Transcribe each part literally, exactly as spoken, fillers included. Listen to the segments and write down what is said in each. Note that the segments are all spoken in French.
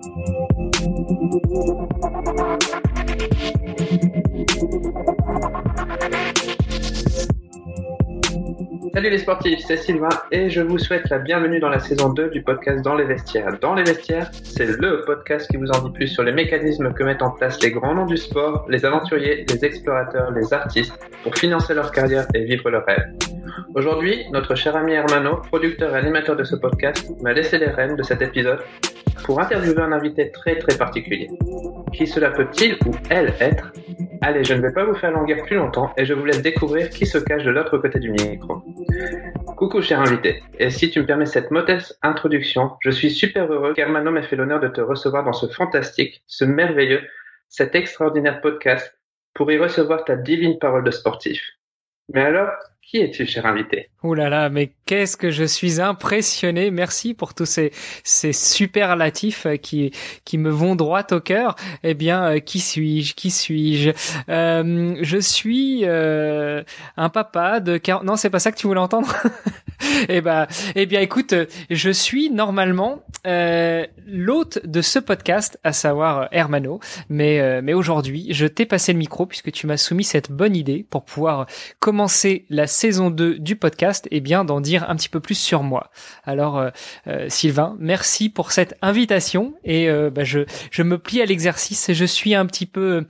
Salut les sportifs, c'est Sylvain et je vous souhaite la bienvenue dans la saison deux du podcast Dans les vestiaires. Dans les vestiaires, c'est le podcast qui vous en dit plus sur les mécanismes que mettent en place les grands noms du sport, les aventuriers, les explorateurs, les artistes pour financer leur carrière et vivre leurs rêves. Aujourd'hui, notre cher ami Hermano, producteur et animateur de ce podcast, m'a laissé les rênes de cet épisode pour interviewer un invité très très particulier. Qui cela peut-il ou elle être ? Allez, je ne vais pas vous faire languir plus longtemps et je vous laisse découvrir qui se cache de l'autre côté du micro. Coucou cher invité, et si tu me permets cette modeste introduction, je suis super heureux qu'Hermano m'ait fait l'honneur de te recevoir dans ce fantastique, ce merveilleux, cet extraordinaire podcast pour y recevoir ta divine parole de sportif. Mais alors, qui es-tu, cher invité ? Ouh là là, mais qu'est-ce que je suis impressionné. Merci pour tous ces, ces superlatifs qui, qui me vont droit au cœur. Eh bien, qui suis-je? Qui suis-je? Euh, je suis euh, un papa de quarante... Non, c'est pas ça que tu voulais entendre. Eh ben, eh bien, écoute, je suis normalement euh, l'hôte de ce podcast, à savoir Hermano. Mais, euh, mais aujourd'hui, je t'ai passé le micro puisque tu m'as soumis cette bonne idée pour pouvoir commencer la saison deux du podcast. Eh bien, d'en dire un petit peu plus sur moi. Alors, euh, euh, Sylvain, merci pour cette invitation et euh, bah, je, je me plie à l'exercice. Je suis un petit peu,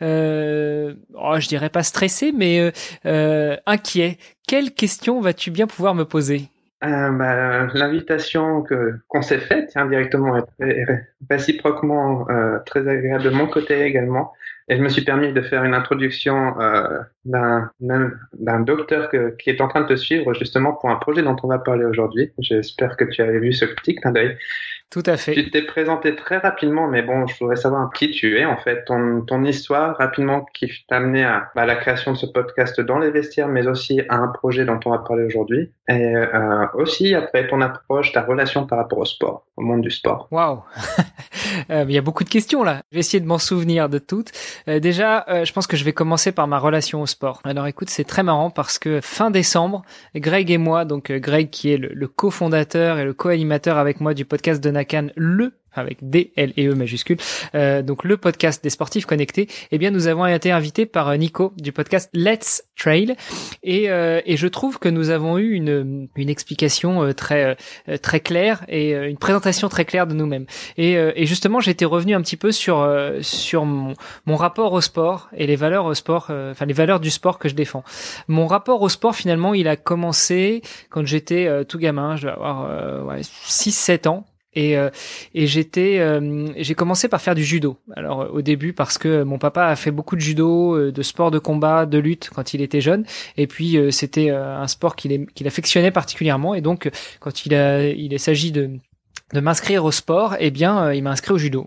euh, oh, je dirais pas stressé, mais euh, inquiet. Quelle question vas-tu bien pouvoir me poser ? Euh, bah, l'invitation que qu'on s'est faite indirectement est très, réciproquement euh, très agréable de mon côté également, et je me suis permis de faire une introduction euh, d'un, d'un d'un docteur que, qui est en train de te suivre justement pour un projet dont on va parler aujourd'hui. J'espère que tu avais vu ce petit clin d'œil. Tout à fait. Tu t'es présenté très rapidement, mais bon, je voudrais savoir qui tu es, en fait, ton, ton histoire rapidement qui t'a amené à, à la création de ce podcast Dans les vestiaires, mais aussi à un projet dont on va parler aujourd'hui. Et euh, aussi, après, ton approche, ta relation par rapport au sport, au monde du sport. Waouh. euh, il y a beaucoup de questions là. Je vais essayer de m'en souvenir de toutes. Euh, déjà, euh, je pense que je vais commencer par ma relation au sport. Alors écoute, c'est très marrant parce que fin décembre, Greg et moi, donc euh, Greg qui est le, le cofondateur et le co-animateur avec moi du podcast de Nakan, le avec D, L et E majuscules, euh, donc le podcast des sportifs connectés, eh bien nous avons été invités par Nico du podcast Let's Trail et, euh, et je trouve que nous avons eu une, une explication euh, très euh, très claire et euh, une présentation très claire de nous-mêmes. Et, euh, et justement, j'étais revenu un petit peu sur euh, sur mon, mon rapport au sport et les valeurs au sport, euh, enfin les valeurs du sport que je défends. Mon rapport au sport, finalement, il a commencé quand j'étais euh, tout gamin, je dois avoir euh, ouais, six sept ans. Et, euh, et j'étais, euh, j'ai commencé par faire du judo. Alors euh, au début parce que mon papa a fait beaucoup de judo, euh, de sport de combat, de lutte quand il était jeune. Et puis euh, c'était euh, un sport qu'il, est, qu'il affectionnait particulièrement. Et donc quand il a, il s'agit de, de m'inscrire au sport, eh bien euh, il m'a inscrit au judo.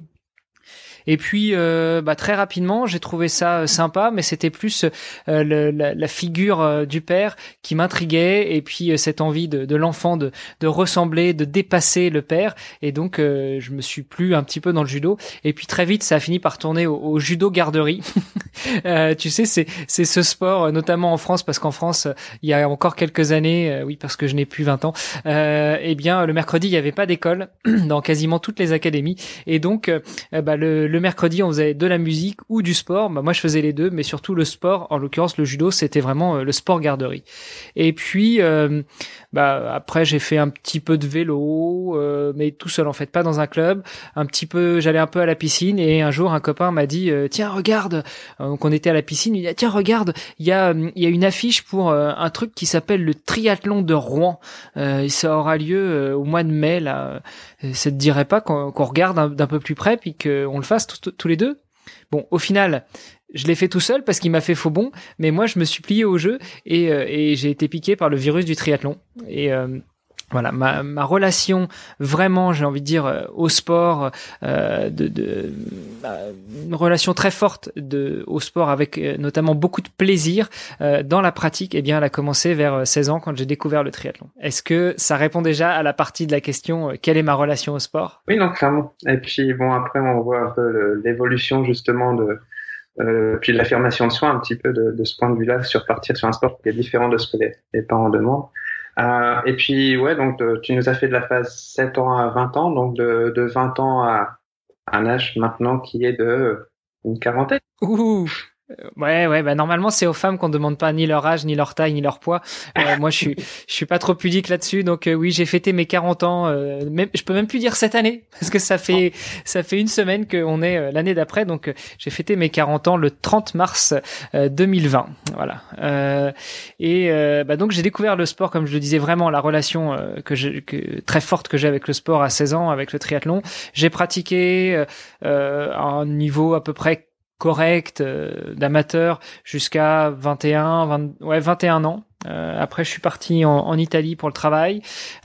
Et puis, euh, bah, très rapidement, j'ai trouvé ça sympa, mais c'était plus euh, le, la, la figure euh, du père qui m'intriguait, et puis euh, cette envie de, de l'enfant de, de ressembler, de dépasser le père. Et donc, euh, je me suis plu un petit peu dans le judo. Et puis très vite, ça a fini par tourner au, au judo garderie. euh, tu sais, c'est, c'est ce sport, notamment en France, parce qu'en France, il y a encore quelques années, euh, oui, parce que je n'ai plus vingt ans, euh, eh bien, le mercredi, il n'y avait pas d'école dans quasiment toutes les académies. Et donc, euh, bah, le Le mercredi, on faisait de la musique ou du sport. Bah, moi, je faisais les deux, mais surtout le sport. En l'occurrence, le judo, c'était vraiment euh, le sport garderie. Et puis, euh, bah, après, j'ai fait un petit peu de vélo, euh, mais tout seul, en fait, pas dans un club. Un petit peu, j'allais un peu à la piscine, et un jour, un copain m'a dit, euh, tiens, regarde. Donc, on était à la piscine. Il a dit, tiens, regarde, il y a, il y a une affiche pour euh, un truc qui s'appelle le triathlon de Rouen. Euh, et ça aura lieu euh, au mois de mai, là. Ça te dirait pas qu'on, qu'on regarde un, d'un peu plus près, puis qu'on le fasse tous les deux? Bon, au final, je l'ai fait tout seul parce qu'il m'a fait faux bon, mais moi, je me suis plié au jeu et, euh, et j'ai été piqué par le virus du triathlon. Et euh, voilà, ma, ma relation vraiment, j'ai envie de dire, euh, au sport, euh, de, de, euh, une relation très forte de, au sport avec euh, notamment beaucoup de plaisir euh, dans la pratique, eh bien, elle a commencé vers seize ans quand j'ai découvert le triathlon. Est-ce que ça répond déjà à la partie de la question, euh, quelle est ma relation au sport ? Oui, non, clairement. Et puis, bon, après, on voit un peu le, l'évolution, justement, de, euh, puis l'affirmation de soi, un petit peu de, de ce point de vue-là, sur partir sur un sport qui est différent de ce que les, les parents demandent. Euh, et puis, ouais, donc, de, tu nous as fait de la phase sept ans à vingt ans, donc de, de vingt ans à, un âge maintenant qui est de une quarantaine. Ouh. Ouais, ouais, bah normalement c'est aux femmes qu'on demande pas ni leur âge, ni leur taille, ni leur poids. Euh, moi, je suis, je suis pas trop pudique là-dessus, donc euh, oui, j'ai fêté mes quarante ans. Euh, même, je peux même plus dire cette année parce que ça fait, ça fait une semaine qu'on est euh, l'année d'après, donc euh, j'ai fêté mes quarante ans le trente mars euh, deux mille vingt. Voilà. Euh, et euh, bah donc j'ai découvert le sport, comme je le disais, vraiment la relation euh, que j'ai, que très forte que j'ai avec le sport à seize ans, avec le triathlon. J'ai pratiqué euh, à un niveau à peu près correct euh, d'amateur jusqu'à vingt et un, vingt, ouais, vingt et un ans. Euh, après, je suis parti en, en Italie pour le travail.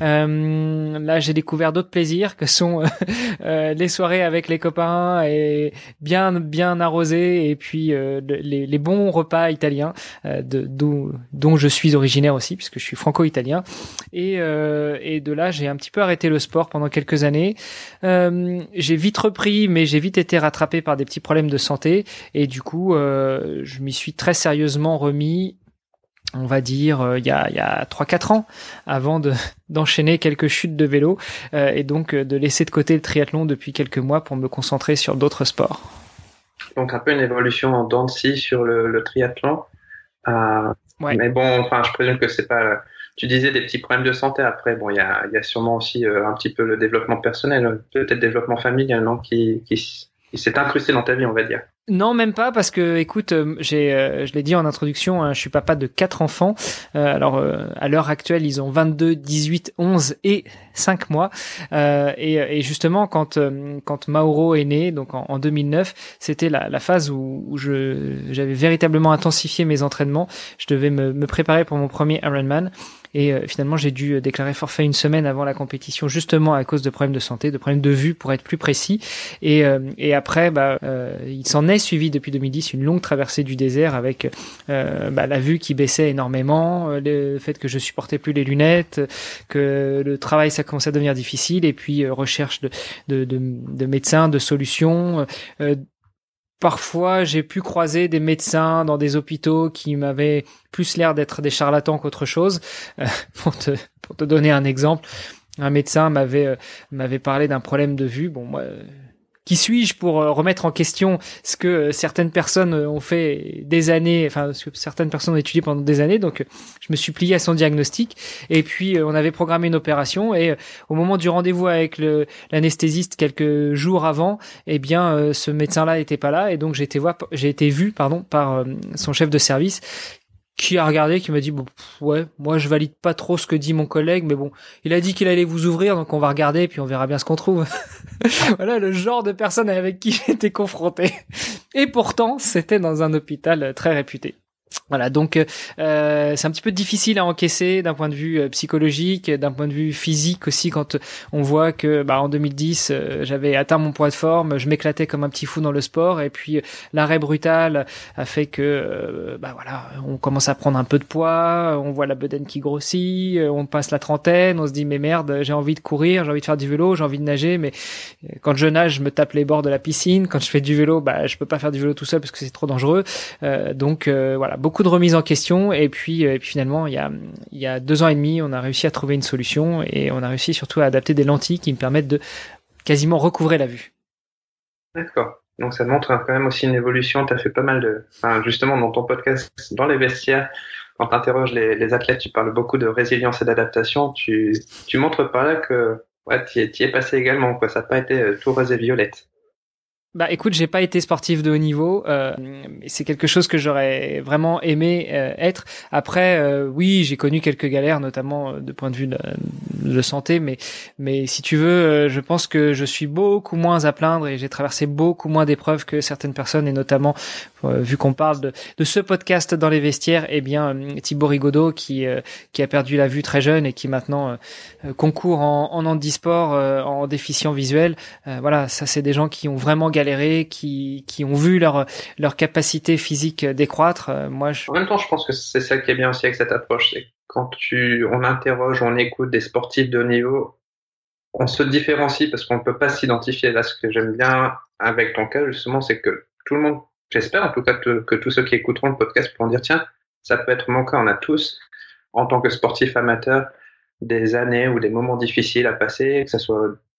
Euh, là, j'ai découvert d'autres plaisirs que sont euh, les soirées avec les copains et bien bien arrosées, et puis euh, les, les bons repas italiens euh, de, d'où, dont je suis originaire aussi, puisque je suis franco-italien. Et, euh, et de là, j'ai un petit peu arrêté le sport pendant quelques années. Euh, j'ai vite repris, mais j'ai vite été rattrapé par des petits problèmes de santé. Et du coup, euh, je m'y suis très sérieusement remis, on va dire, euh, il y a, il y a trois quatre ans, avant de, d'enchaîner quelques chutes de vélo, euh, et donc euh, de laisser de côté le triathlon depuis quelques mois pour me concentrer sur d'autres sports. Donc un peu une évolution en dents de scie sur le, le triathlon. Euh, ouais. Mais bon, enfin, je présume que c'est pas. Tu disais des petits problèmes de santé après. Bon, il y a, il y a sûrement aussi euh, un petit peu le développement personnel, peut-être développement familial, non, qui, qui, qui s'est incrusté dans ta vie, on va dire. Non, même pas, parce que, écoute, j'ai, euh, je l'ai dit en introduction, hein, je suis papa de quatre enfants. Euh, alors, euh, à l'heure actuelle, ils ont vingt-deux, dix-huit, onze et cinq mois. Euh, et, et justement, quand euh, quand Mauro est né, donc en, en deux mille neuf, c'était la, la phase où, où je j'avais véritablement intensifié mes entraînements. Je devais me, me préparer pour mon premier Ironman. Et euh, finalement, j'ai dû déclarer forfait une semaine avant la compétition, justement à cause de problèmes de santé, de problèmes de vue, pour être plus précis. Et, euh, et après, bah, euh, il s'en est suivi depuis deux mille dix une longue traversée du désert avec euh, bah, la vue qui baissait énormément, le fait que je supportais plus les lunettes, que le travail ça commençait à devenir difficile, et puis euh, recherche de, de, de, de médecins, de solutions. Euh, Parfois, j'ai pu croiser des médecins dans des hôpitaux qui m'avaient plus l'air d'être des charlatans qu'autre chose. Euh, pour te pour te donner un exemple, un médecin m'avait euh, m'avait parlé d'un problème de vue. Bon, moi, euh, qui suis-je pour euh, remettre en question ce que euh, certaines personnes ont fait des années, enfin ce que certaines personnes ont étudié pendant des années. Donc, euh, je me suis plié à son diagnostic. Et puis, euh, on avait programmé une opération. Et euh, au moment du rendez-vous avec le, l'anesthésiste quelques jours avant, eh bien, euh, ce médecin-là n'était pas là. Et donc, j'ai été voir, j'ai été vu, pardon, par euh, son chef de service, qui a regardé, qui m'a dit, bon, pff, ouais, moi je valide pas trop ce que dit mon collègue, mais bon, il a dit qu'il allait vous ouvrir, donc on va regarder, et puis on verra bien ce qu'on trouve. Voilà le genre de personne avec qui j'ai été confronté. Et pourtant, c'était dans un hôpital très réputé. Voilà, donc euh, c'est un petit peu difficile à encaisser d'un point de vue euh, psychologique, d'un point de vue physique aussi, quand on voit que bah, en deux mille dix euh, j'avais atteint mon poids de forme, je m'éclatais comme un petit fou dans le sport, et puis l'arrêt brutal a fait que euh, bah voilà, on commence à prendre un peu de poids, on voit la bedaine qui grossit, on passe la trentaine, on se dit mais merde, j'ai envie de courir, j'ai envie de faire du vélo, j'ai envie de nager, mais quand je nage, je me tape les bords de la piscine, quand je fais du vélo, bah je peux pas faire du vélo tout seul parce que c'est trop dangereux, euh, donc euh, voilà, beaucoup de remises en question, et puis, et puis finalement il y a il y a deux ans et demi on a réussi à trouver une solution, et on a réussi surtout à adapter des lentilles qui me permettent de quasiment recouvrer la vue. D'accord, donc ça montre quand même aussi une évolution. Tu as fait pas mal de, enfin, justement dans ton podcast dans les vestiaires, quand tu interroges les, les athlètes, tu parles beaucoup de résilience et d'adaptation. Tu tu montres par là que ouais, tu y, y es passé également, quoi. Ça n'a pas été tout rose et violette. Bah écoute, j'ai pas été sportif de haut niveau, euh, c'est quelque chose que j'aurais vraiment aimé euh, être. Après, euh, oui, j'ai connu quelques galères, notamment euh, de point de vue de, de santé, mais mais si tu veux, euh, je pense que je suis beaucoup moins à plaindre, et j'ai traversé beaucoup moins d'épreuves que certaines personnes, et notamment euh, vu qu'on parle de, de ce podcast dans les vestiaires, eh bien euh, Thibaut Rigaudot qui euh, qui a perdu la vue très jeune et qui maintenant euh, concourt en, en handisport, euh, en déficient visuel. Euh, voilà, ça c'est des gens qui ont vraiment galéré, qui qui ont vu leur leur capacité physique décroître. Euh, moi, je... En même temps, je pense que c'est ça qui est bien aussi avec cette approche, c'est quand tu on interroge, on écoute des sportifs de haut niveau, on se différencie parce qu'on ne peut pas s'identifier. Là, ce que j'aime bien avec ton cas, justement, c'est que tout le monde, j'espère en tout cas que, que tous ceux qui écouteront le podcast pourront dire tiens, ça peut être mon cas. On a tous, en tant que sportif amateur, des années ou des moments difficiles à passer, que ce soit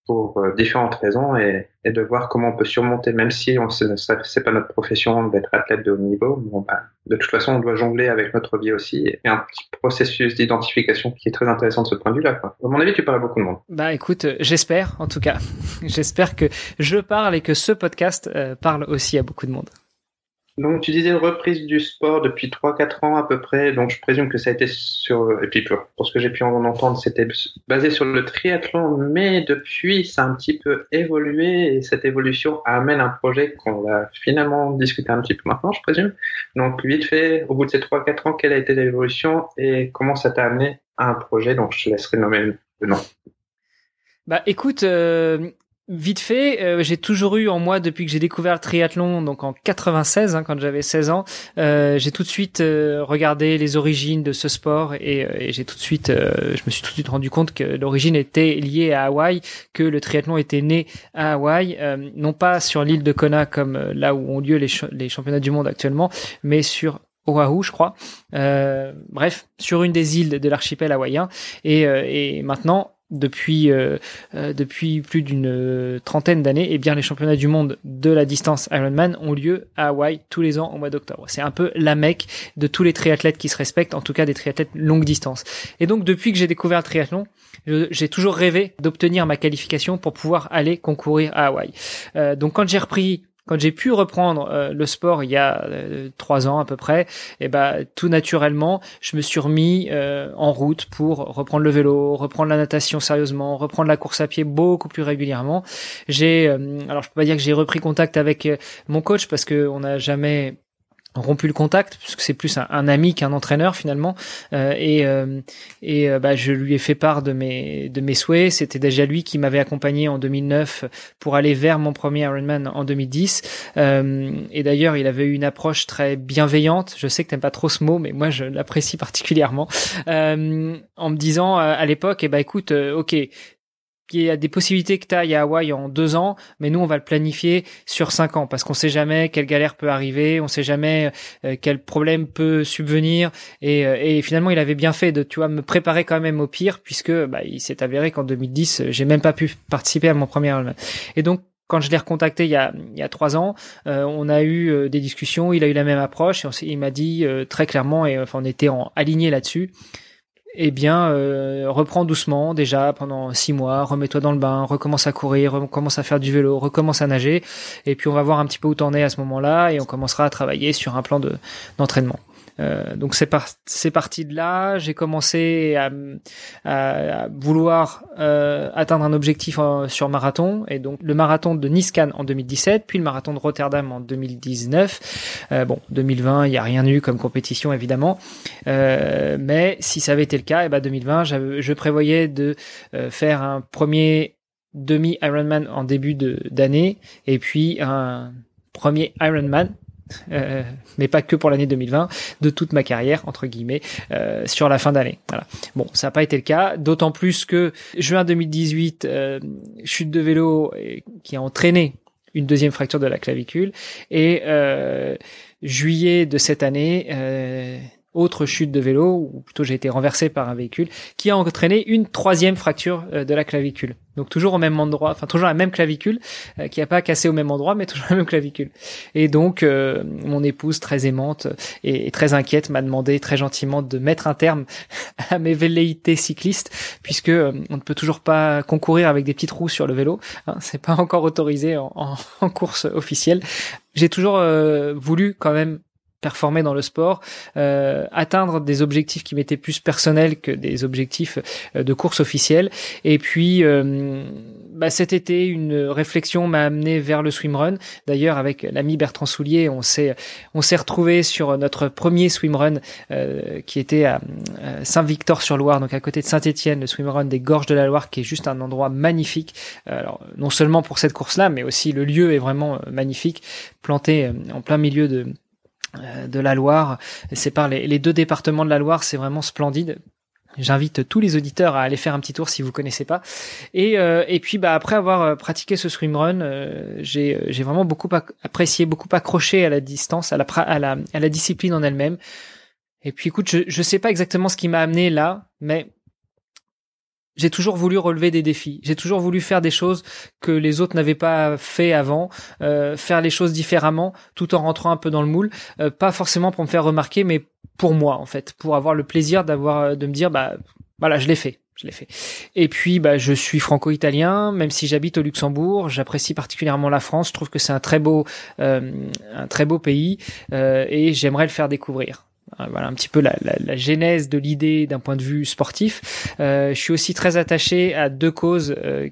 pour euh, différentes raisons et, et de voir comment on peut surmonter, même si on sait, ça, c'est pas notre profession d'être athlète de haut niveau. Bon, bah, de toute façon, on doit jongler avec notre vie aussi. Et un petit processus d'identification qui est très intéressant de ce point de vue-là, quoi. À mon avis, tu parles à beaucoup de monde. Bah écoute, euh, j'espère en tout cas. J'espère que je parle et que ce podcast euh, parle aussi à beaucoup de monde. Donc, tu disais reprise du sport depuis trois quatre ans à peu près. Donc, je présume que ça a été sur, et puis pour, pour ce que j'ai pu en entendre, c'était basé sur le triathlon, mais depuis, ça a un petit peu évolué et cette évolution amène un projet qu'on va finalement discuter un petit peu maintenant, je présume. Donc, vite fait, au bout de ces trois quatre ans, quelle a été l'évolution et comment ça t'a amené à un projet? Donc, je te laisserai nommer le nom. Bah écoute, euh, vite fait, euh, j'ai toujours eu en moi depuis que j'ai découvert le triathlon, donc en quatre-vingt-seize, hein, quand j'avais seize ans, euh, j'ai tout de suite euh, regardé les origines de ce sport et, euh, et j'ai tout de suite, euh, je me suis tout de suite rendu compte que l'origine était liée à Hawaï, que le triathlon était né à Hawaï, euh, non pas sur l'île de Kona comme euh, là où ont lieu les, ch- les championnats du monde actuellement, mais sur Oahu, je crois. Euh, bref, sur une des îles de l'archipel hawaïen et, euh, et maintenant. Depuis euh, euh, depuis plus d'une euh, trentaine d'années, eh bien les championnats du monde de la distance Ironman ont lieu à Hawaï tous les ans au mois d'octobre. C'est un peu la Mecque de tous les triathlètes qui se respectent, en tout cas des triathlètes longue distance. Et donc depuis que j'ai découvert le triathlon, je, j'ai toujours rêvé d'obtenir ma qualification pour pouvoir aller concourir à Hawaï. Euh, donc quand j'ai repris Quand j'ai pu reprendre euh, le sport il y a euh, trois ans à peu près, et ben tout naturellement, je me suis remis euh, en route pour reprendre le vélo, reprendre la natation sérieusement, reprendre la course à pied beaucoup plus régulièrement. J'ai, euh, alors je peux pas dire que j'ai repris contact avec euh, mon coach parce que on n'a jamais rompu le contact puisque c'est plus un, un ami qu'un entraîneur finalement euh, et euh, et euh, bah je lui ai fait part de mes de mes souhaits. C'était déjà lui qui m'avait accompagné en deux mille neuf pour aller vers mon premier Ironman en deux mille dix euh, et d'ailleurs il avait eu une approche très bienveillante. Je sais que t'aimes pas trop ce mot mais moi je l'apprécie particulièrement euh, en me disant euh, à l'époque eh ben écoute euh, ok il y a des possibilités que tu ailles à Hawaï en deux ans, mais nous, on va le planifier sur cinq ans parce qu'on sait jamais quelle galère peut arriver, on sait jamais euh, quel problème peut subvenir et, euh, et finalement, il avait bien fait de, tu vois, me préparer quand même au pire puisque bah, il s'est avéré qu'en deux mille dix, j'ai même pas pu participer à mon premier Ironman. Et donc, quand je l'ai recontacté il y a il y a trois ans, euh, on a eu euh, des discussions, il a eu la même approche et on il m'a dit euh, très clairement et enfin on était en aligné là-dessus. Eh bien, euh, reprends doucement déjà pendant six mois, remets-toi dans le bain, recommence à courir, recommence à faire du vélo, recommence à nager, et puis on va voir un petit peu où t'en es à ce moment-là, et on commencera à travailler sur un plan de d'entraînement. Euh, donc c'est par c'est parti de là. J'ai commencé à, à, à vouloir euh, atteindre un objectif en, sur marathon et donc le marathon de Nice-Cannes en deux mille dix-sept, puis le marathon de Rotterdam en deux mille dix-neuf. Euh, bon, deux mille vingt, il y a rien eu comme compétition évidemment, euh, mais si ça avait été le cas, et ben deux mille vingt, je prévoyais de euh, faire un premier demi Ironman en début de d'année et puis un premier Ironman. Euh, mais pas que pour l'année deux mille vingt, de toute ma carrière entre guillemets euh, sur la fin d'année. Voilà. Bon, ça n'a pas été le cas, d'autant plus que juin deux mille dix-huit, euh, chute de vélo et, qui a entraîné une deuxième fracture de la clavicule, et euh, juillet de cette année. Euh, autre chute de vélo, ou plutôt j'ai été renversé par un véhicule, qui a entraîné une troisième fracture euh, de la clavicule. Donc toujours au même endroit, enfin toujours la même clavicule, euh, qui a pas cassé au même endroit, mais toujours la même clavicule. Et donc euh, mon épouse, très aimante et, et très inquiète, m'a demandé très gentiment de mettre un terme à mes velléités cyclistes, puisque euh, on ne peut toujours pas concourir avec des petites roues sur le vélo. Hein, c'est pas encore autorisé en, en, en course officielle. J'ai toujours euh, voulu quand même performer dans le sport, euh, atteindre des objectifs qui m'étaient plus personnels que des objectifs euh, de course officielle. Et puis, euh, bah, cet été, une réflexion m'a amené vers le swimrun. D'ailleurs, avec l'ami Bertrand Soulier, on s'est on s'est retrouvé sur notre premier swimrun euh, qui était à, à Saint-Victor-sur-Loire, donc à côté de Saint-Étienne, le swimrun des Gorges de la Loire, qui est juste un endroit magnifique. Alors, non seulement pour cette course-là, mais aussi le lieu est vraiment magnifique, planté en plein milieu de de la Loire, sépare les, les deux départements de la Loire, c'est vraiment splendide. J'invite tous les auditeurs à aller faire un petit tour si vous connaissez pas. Et euh, et puis bah après avoir pratiqué ce swimrun, euh, j'ai j'ai vraiment beaucoup apprécié, beaucoup accroché à la distance, à la à la à la discipline en elle-même. Et puis écoute, je je sais pas exactement ce qui m'a amené là, mais j'ai toujours voulu relever des défis. J'ai toujours voulu faire des choses que les autres n'avaient pas fait avant, euh, faire les choses différemment, tout en rentrant un peu dans le moule. Euh, pas forcément pour me faire remarquer, mais pour moi, en fait, pour avoir le plaisir d'avoir, de me dire, bah, voilà, je l'ai fait. Je l'ai fait. Et puis, bah, je suis franco-italien, même si j'habite au Luxembourg. J'apprécie particulièrement la France. Je trouve que c'est un très beau, euh, un très beau pays, euh, et j'aimerais le faire découvrir. Voilà un petit peu la, la, la genèse de l'idée d'un point de vue sportif. Euh, je suis aussi très attaché à deux causes euh,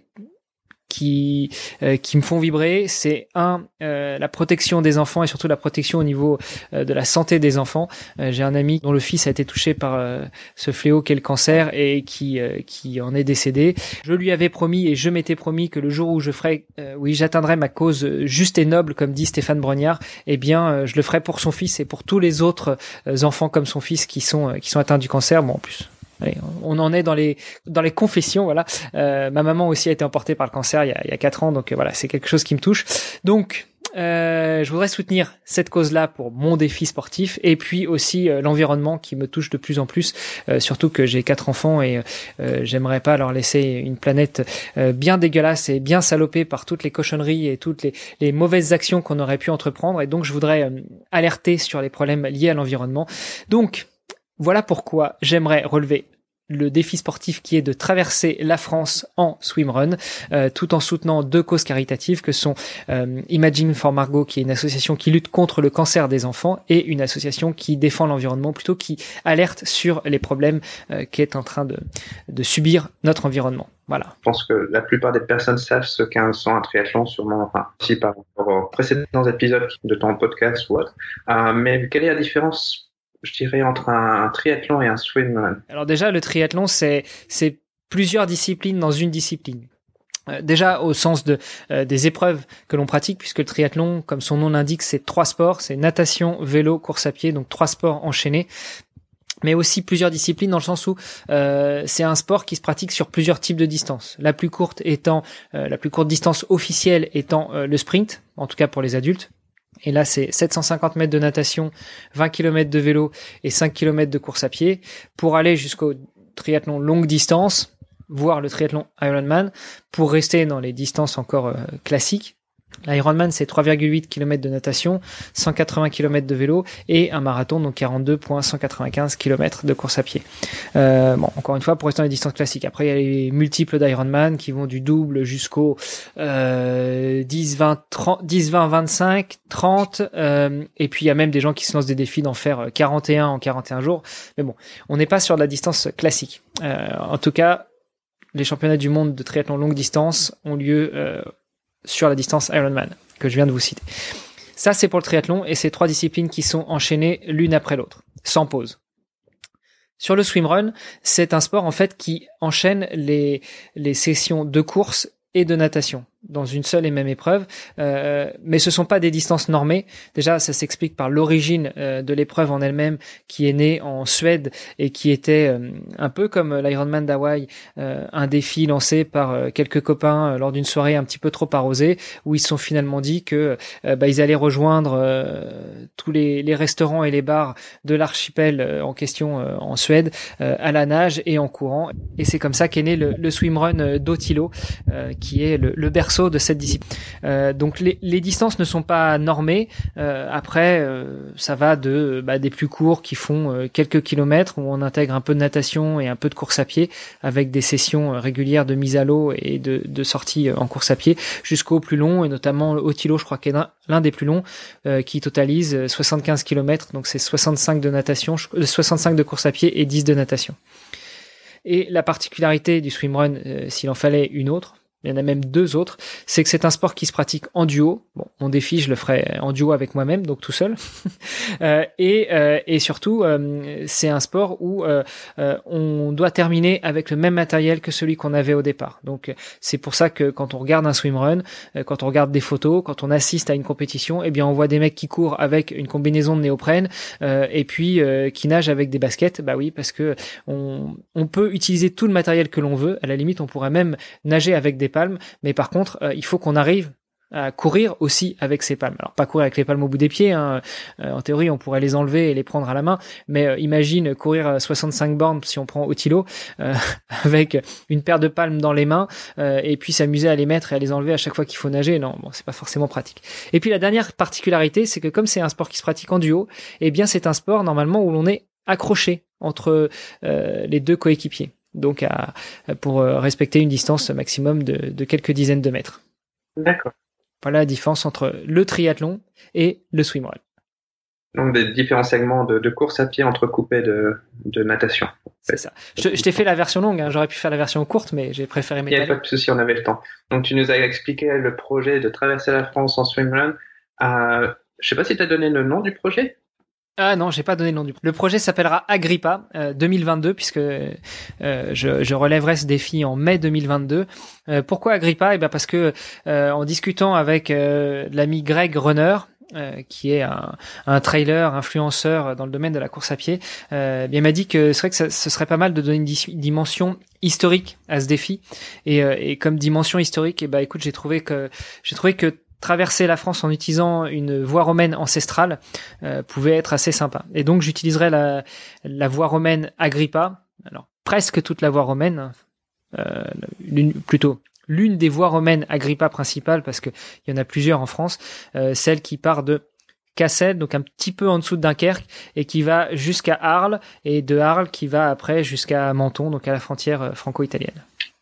qui euh, qui me font vibrer. C'est un, euh, la protection des enfants et surtout la protection au niveau euh, de la santé des enfants. Euh, j'ai un ami dont le fils a été touché par euh, ce fléau qu'est le cancer et qui euh, qui en est décédé. Je lui avais promis et je m'étais promis que le jour où je ferai, euh, oui, j'atteindrai ma cause juste et noble, comme dit Stéphane Brognard, eh bien, euh, je le ferai pour son fils et pour tous les autres euh, enfants comme son fils qui sont euh, qui sont atteints du cancer. Bon, en plus. Allez, on en est dans les dans les confessions, voilà. Euh, ma maman aussi a été emportée par le cancer il y a il y a quatre ans, donc euh, voilà, c'est quelque chose qui me touche. Donc euh, je voudrais soutenir cette cause-là pour mon défi sportif et puis aussi euh, l'environnement qui me touche de plus en plus, euh, surtout que j'ai quatre enfants et euh, j'aimerais pas leur laisser une planète euh, bien dégueulasse et bien salopée par toutes les cochonneries et toutes les, les mauvaises actions qu'on aurait pu entreprendre, et donc je voudrais euh, alerter sur les problèmes liés à l'environnement. Donc voilà pourquoi j'aimerais relever le défi sportif qui est de traverser la France en swimrun, euh, tout en soutenant deux causes caritatives que sont euh, Imagine for Margot, qui est une association qui lutte contre le cancer des enfants, et une association qui défend l'environnement, plutôt qui alerte sur les problèmes euh, qu'est en train de, de subir notre environnement. Voilà. Je pense que la plupart des personnes savent ce qu'est un, un triathlon, sûrement, enfin, si par rapport aux précédents épisodes de ton podcast ou autre. Euh, mais quelle est la différence, je dirais, entre un, un triathlon et un swimrun? Alors déjà, le triathlon, c'est c'est plusieurs disciplines dans une discipline. Euh, déjà au sens de euh, des épreuves que l'on pratique, puisque le triathlon, comme son nom l'indique, c'est trois sports, c'est natation, vélo, course à pied, donc trois sports enchaînés. Mais aussi plusieurs disciplines dans le sens où euh, c'est un sport qui se pratique sur plusieurs types de distances. La plus courte étant euh, la plus courte distance officielle étant euh, le sprint, en tout cas pour les adultes. Et là, c'est sept cent cinquante mètres de natation, vingt kilomètres de vélo et cinq kilomètres de course à pied pour aller jusqu'au triathlon longue distance, voire le triathlon Ironman, pour rester dans les distances encore euh, classiques. L'Ironman, c'est trois virgule huit kilomètres de natation, cent quatre-vingts kilomètres de vélo et un marathon, donc quarante-deux virgule cent quatre-vingt-quinze kilomètres de course à pied. Euh, bon, encore une fois, pour rester dans les distances classiques. Après, il y a les multiples d'Ironman qui vont du double jusqu'au euh, dix, vingt, trente, dix, vingt, vingt-cinq, trente. Euh, et puis, il y a même des gens qui se lancent des défis d'en faire quarante et un en quarante et un jours. Mais bon, on n'est pas sur de la distance classique. Euh, en tout cas, les championnats du monde de triathlon longue distance ont lieu euh, sur la distance Ironman que je viens de vous citer. Ça, c'est pour le triathlon et c'est trois disciplines qui sont enchaînées l'une après l'autre, sans pause. Sur le swimrun, c'est un sport en fait qui enchaîne les les sessions de course et de natation dans une seule et même épreuve, euh, mais ce sont pas des distances normées. Déjà, ça s'explique par l'origine euh, de l'épreuve en elle-même, qui est née en Suède et qui était euh, un peu comme l'Ironman d'Hawaï, euh, un défi lancé par euh, quelques copains euh, lors d'une soirée un petit peu trop arrosée, où ils se sont finalement dit que euh, bah, ils allaient rejoindre euh, tous les, les restaurants et les bars de l'archipel euh, en question euh, en Suède euh, à la nage et en courant. Et c'est comme ça qu'est né le, le swimrun d'Otilo, euh, qui est le, le berceau de cette discipline. Euh, donc les, les distances ne sont pas normées. Euh, après, euh, ça va de bah, des plus courts qui font euh, quelques kilomètres où on intègre un peu de natation et un peu de course à pied avec des sessions euh, régulières de mise à l'eau et de, de sortie euh, en course à pied, jusqu'au plus long, et notamment Otilo, je crois qu'est l'un des plus longs, euh, qui totalise soixante-quinze kilomètres. Donc c'est soixante-cinq de natation, soixante-cinq de course à pied et dix de natation. Et la particularité du swimrun, euh, s'il en fallait une autre, il y en a même deux autres, c'est que c'est un sport qui se pratique en duo. Bon, mon défi, je le ferai en duo avec moi-même, donc tout seul. euh, et, euh, et surtout, euh, c'est un sport où euh, euh, on doit terminer avec le même matériel que celui qu'on avait au départ. Donc, c'est pour ça que quand on regarde un swimrun, euh, quand on regarde des photos, quand on assiste à une compétition, eh bien, on voit des mecs qui courent avec une combinaison de néoprène euh, et puis euh, qui nagent avec des baskets. Bah oui, parce que on, on peut utiliser tout le matériel que l'on veut. À la limite, on pourrait même nager avec des palmes, mais par contre, euh, il faut qu'on arrive à courir aussi avec ses palmes. Alors pas courir avec les palmes au bout des pieds, hein. Euh, en théorie on pourrait les enlever et les prendre à la main, mais euh, imagine courir soixante-cinq bornes si on prend Otilo euh, avec une paire de palmes dans les mains euh, et puis s'amuser à les mettre et à les enlever à chaque fois qu'il faut nager. Non, bon, c'est pas forcément pratique. Et puis la dernière particularité, c'est que comme c'est un sport qui se pratique en duo, eh bien c'est un sport normalement où l'on est accroché entre euh, les deux coéquipiers, donc à, pour euh, respecter une distance maximum de, de quelques dizaines de mètres. D'accord. Voilà la différence entre le triathlon et le swimrun. Donc des différents segments de, de course à pied entrecoupés de, de natation. C'est ça. Je, je t'ai fait la version longue, hein. J'aurais pu faire la version courte, mais j'ai préféré m'étaler. Il n'y a pas de souci, on avait le temps. Donc tu nous as expliqué le projet de traverser la France en swimrun. Euh, je sais pas si tu as donné le nom du projet. Ah non, j'ai pas donné le nom du projet. Le projet s'appellera Agrippa euh, deux mille vingt-deux, puisque euh, je, je relèverai ce défi en mai deux mille vingt-deux. Euh, pourquoi Agrippa ? Eh ben parce que euh, en discutant avec euh, l'ami Greg Runner, euh, qui est un, un trailer, influenceur dans le domaine de la course à pied, euh, bien, il m'a dit que c'est vrai que ça, ce serait pas mal de donner une di- dimension historique à ce défi. Et, euh, et comme dimension historique, eh ben écoute, j'ai trouvé que j'ai trouvé que traverser la France en utilisant une voie romaine ancestrale euh, pouvait être assez sympa. Et donc j'utiliserai la, la voie romaine Agrippa, alors presque toute la voie romaine, euh, l'une, plutôt l'une des voies romaines Agrippa principales, parce qu'il y en a plusieurs en France, euh, celle qui part de Cassel, donc un petit peu en dessous de Dunkerque, et qui va jusqu'à Arles, et de Arles qui va après jusqu'à Menton, donc à la frontière franco-italienne.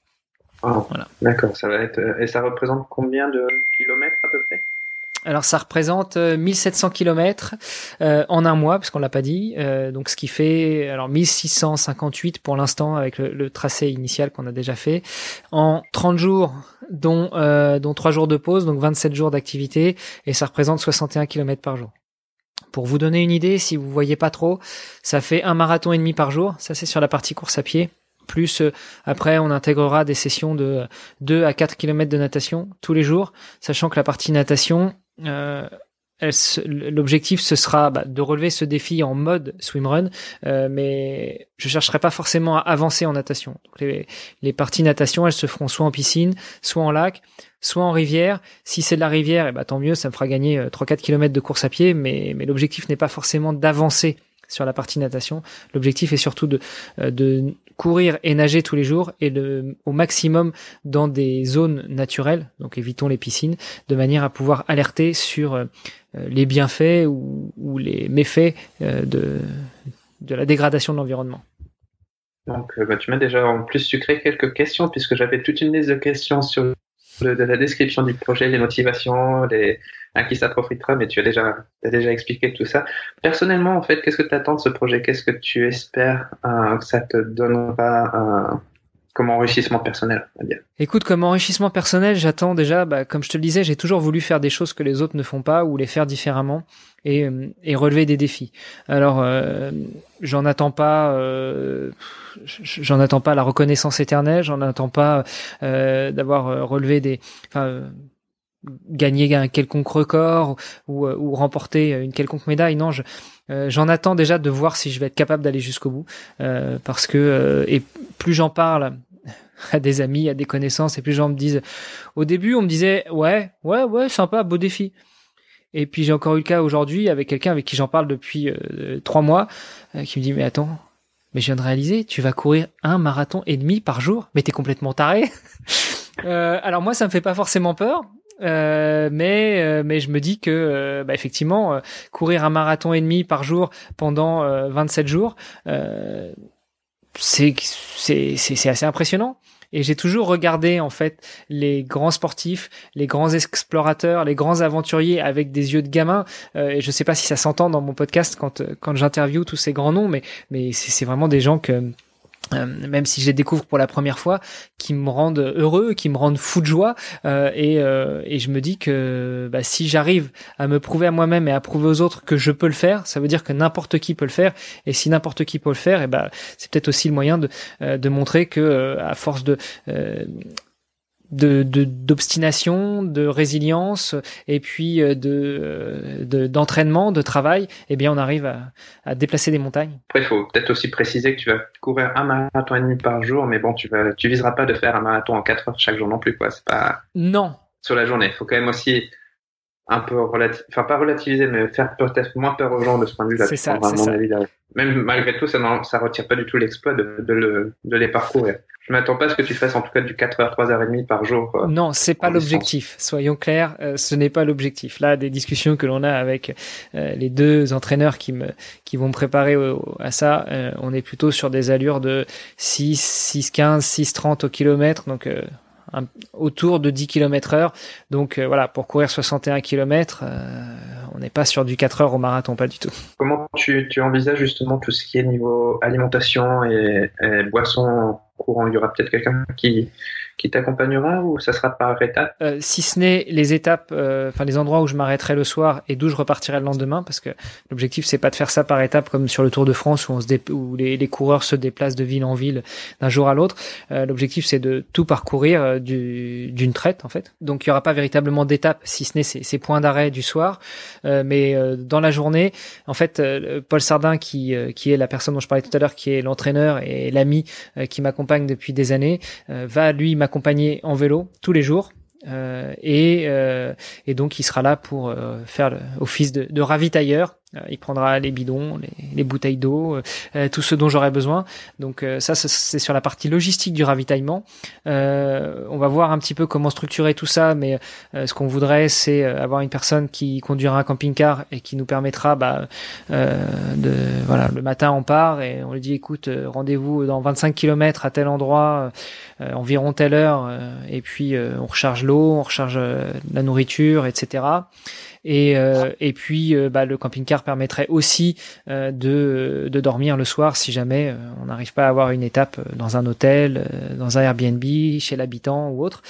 Oh, voilà. D'accord, ça va être. Et ça représente combien de kilomètres à peu près ? Alors ça représente mille sept cents kilomètres euh, en un mois, parce qu'on l'a pas dit, euh, donc ce qui fait alors mille six cent cinquante-huit pour l'instant avec le, le tracé initial qu'on a déjà fait, en trente jours, dont euh, dont trois jours de pause, donc vingt-sept jours d'activité, et ça représente soixante et un kilomètres par jour. Pour vous donner une idée, si vous voyez pas trop, ça fait un marathon et demi par jour, ça c'est sur la partie course à pied. Plus euh, après on intégrera des sessions de deux à quatre kilomètres de natation tous les jours, sachant que la partie natation, euh, elle, l'objectif ce sera bah, de relever ce défi en mode swimrun, euh, mais je chercherai pas forcément à avancer en natation. Donc les, les parties natation, elles se feront soit en piscine, soit en lac, soit en rivière. Si c'est de la rivière, eh bah, tant mieux, ça me fera gagner euh, trois à quatre kilomètres de course à pied, mais, mais l'objectif n'est pas forcément d'avancer sur la partie natation. L'objectif est surtout de, de courir et nager tous les jours et de, au maximum dans des zones naturelles, donc évitons les piscines, de manière à pouvoir alerter sur euh, les bienfaits ou, ou les méfaits euh, de, de la dégradation de l'environnement. Donc bah, tu m'as déjà en plus sucré quelques questions, puisque j'avais toute une liste de questions sur le, de la description du projet, les motivations, les, à qui ça profitera, mais tu as déjà, tu as déjà expliqué tout ça. Personnellement, en fait, qu'est-ce que tu attends de ce projet ? Qu'est-ce que tu espères euh, que ça te donnera euh, comme enrichissement personnel, on va dire ? Écoute, comme enrichissement personnel, j'attends déjà, bah, comme je te le disais, j'ai toujours voulu faire des choses que les autres ne font pas ou les faire différemment et, et relever des défis. Alors, euh, j'en attends pas, euh, j'en attends pas la reconnaissance éternelle, j'en attends pas euh, d'avoir relevé des, enfin, euh, gagner un quelconque record ou, ou remporter une quelconque médaille. Non, je, euh, j'en attends déjà de voir si je vais être capable d'aller jusqu'au bout, euh, parce que euh, et plus j'en parle à des amis, à des connaissances, et plus les gens me disent, au début on me disait ouais, ouais, ouais, sympa, beau défi. Et puis j'ai encore eu le cas aujourd'hui avec quelqu'un avec qui j'en parle depuis euh, trois mois, euh, qui me dit mais attends, mais je viens de réaliser, tu vas courir un marathon et demi par jour, mais t'es complètement taré. euh, alors moi ça me fait pas forcément peur. Euh, mais euh, mais je me dis que euh, bah, effectivement euh, courir un marathon et demi par jour pendant euh, vingt-sept jours, euh, c'est c'est c'est c'est assez impressionnant. Et j'ai toujours regardé en fait les grands sportifs, les grands explorateurs, les grands aventuriers avec des yeux de gamin. Euh, et je sais pas si ça s'entend dans mon podcast quand quand j'interviewe tous ces grands noms, mais mais c'est, c'est vraiment des gens que Euh, même si je les découvre pour la première fois, qui me rendent heureux, qui me rendent fou de joie, euh, et, euh, et je me dis que bah, si j'arrive à me prouver à moi-même et à prouver aux autres que je peux le faire, ça veut dire que n'importe qui peut le faire, et si n'importe qui peut le faire, et bah, c'est peut-être aussi le moyen de, euh, de montrer que euh, à force de euh, De, de d'obstination, de résilience et puis de, de d'entraînement, de travail, eh bien on arrive à, à déplacer des montagnes. Après, il faut peut-être aussi préciser que tu vas courir un marathon et demi par jour, mais bon, tu vas tu viseras pas de faire un marathon en quatre heures chaque jour non plus, quoi. C'est pas. Non. sur la journée. Il faut quand même aussi un peu relativiser, enfin pas relativiser, mais faire peut-être moins peur aux gens de ce point de vue-là. C'est ça, à c'est mon ça. avis, là. Même malgré tout, ça ne ça retire pas du tout l'exploit de, de, le, de les parcourir. Je m'attends pas à ce que tu fasses en tout cas du quatre heures, trois heures trente par jour. Euh, Non, c'est pas en distance. l'objectif. Soyons clairs, euh, ce n'est pas l'objectif. Là, des discussions que l'on a avec euh, les deux entraîneurs qui me qui vont me préparer au, à ça, euh, on est plutôt sur des allures de six, six quinze, six trente au kilomètre, donc euh, un, autour de dix kilomètres heure. Donc euh, voilà, pour courir soixante et un kilomètres, euh, on n'est pas sur du quatre heures au marathon, pas du tout. Comment tu, tu envisages justement tout ce qui est niveau alimentation et, et boissons courant? Il y aura peut-être quelqu'un qui, qui t'accompagnera ou ça sera par étapes? Euh, si ce n'est les étapes, euh, enfin les endroits où je m'arrêterai le soir et d'où je repartirai le lendemain, parce que l'objectif c'est pas de faire ça par étapes comme sur le Tour de France où on se dé- où les, les coureurs se déplacent de ville en ville d'un jour à l'autre. Euh, l'objectif c'est de tout parcourir euh, du, d'une traite en fait. Donc il y aura pas véritablement d'étapes si ce n'est ces, ces points d'arrêt du soir, euh, mais euh, dans la journée, en fait, euh, Paul Sardin qui euh, qui est la personne dont je parlais tout à l'heure, qui est l'entraîneur et l'ami euh, qui m'accompagne depuis des années, euh, va lui m'accompagner en vélo tous les jours euh, et euh, et donc il sera là pour euh, faire l'office de, de ravitailleur. Euh, il prendra les bidons, les, les bouteilles d'eau, euh, tout ce dont j'aurai besoin. Donc euh, ça, c'est sur la partie logistique du ravitaillement. Euh, on va voir un petit peu comment structurer tout ça, mais euh, ce qu'on voudrait, c'est avoir une personne qui conduira un camping-car et qui nous permettra, bah, euh, de voilà, le matin on part et on lui dit, écoute, euh, rendez-vous dans vingt-cinq kilomètres à tel endroit, euh, environ telle heure, euh, et puis euh, on recharge l'eau, on recharge euh, la nourriture, et cetera. Et, euh, et puis euh, bah, le camping-car permettrait aussi euh, de, de dormir le soir si jamais euh, on n'arrive pas à avoir une étape dans un hôtel, euh, dans un Airbnb, chez l'habitant ou autre.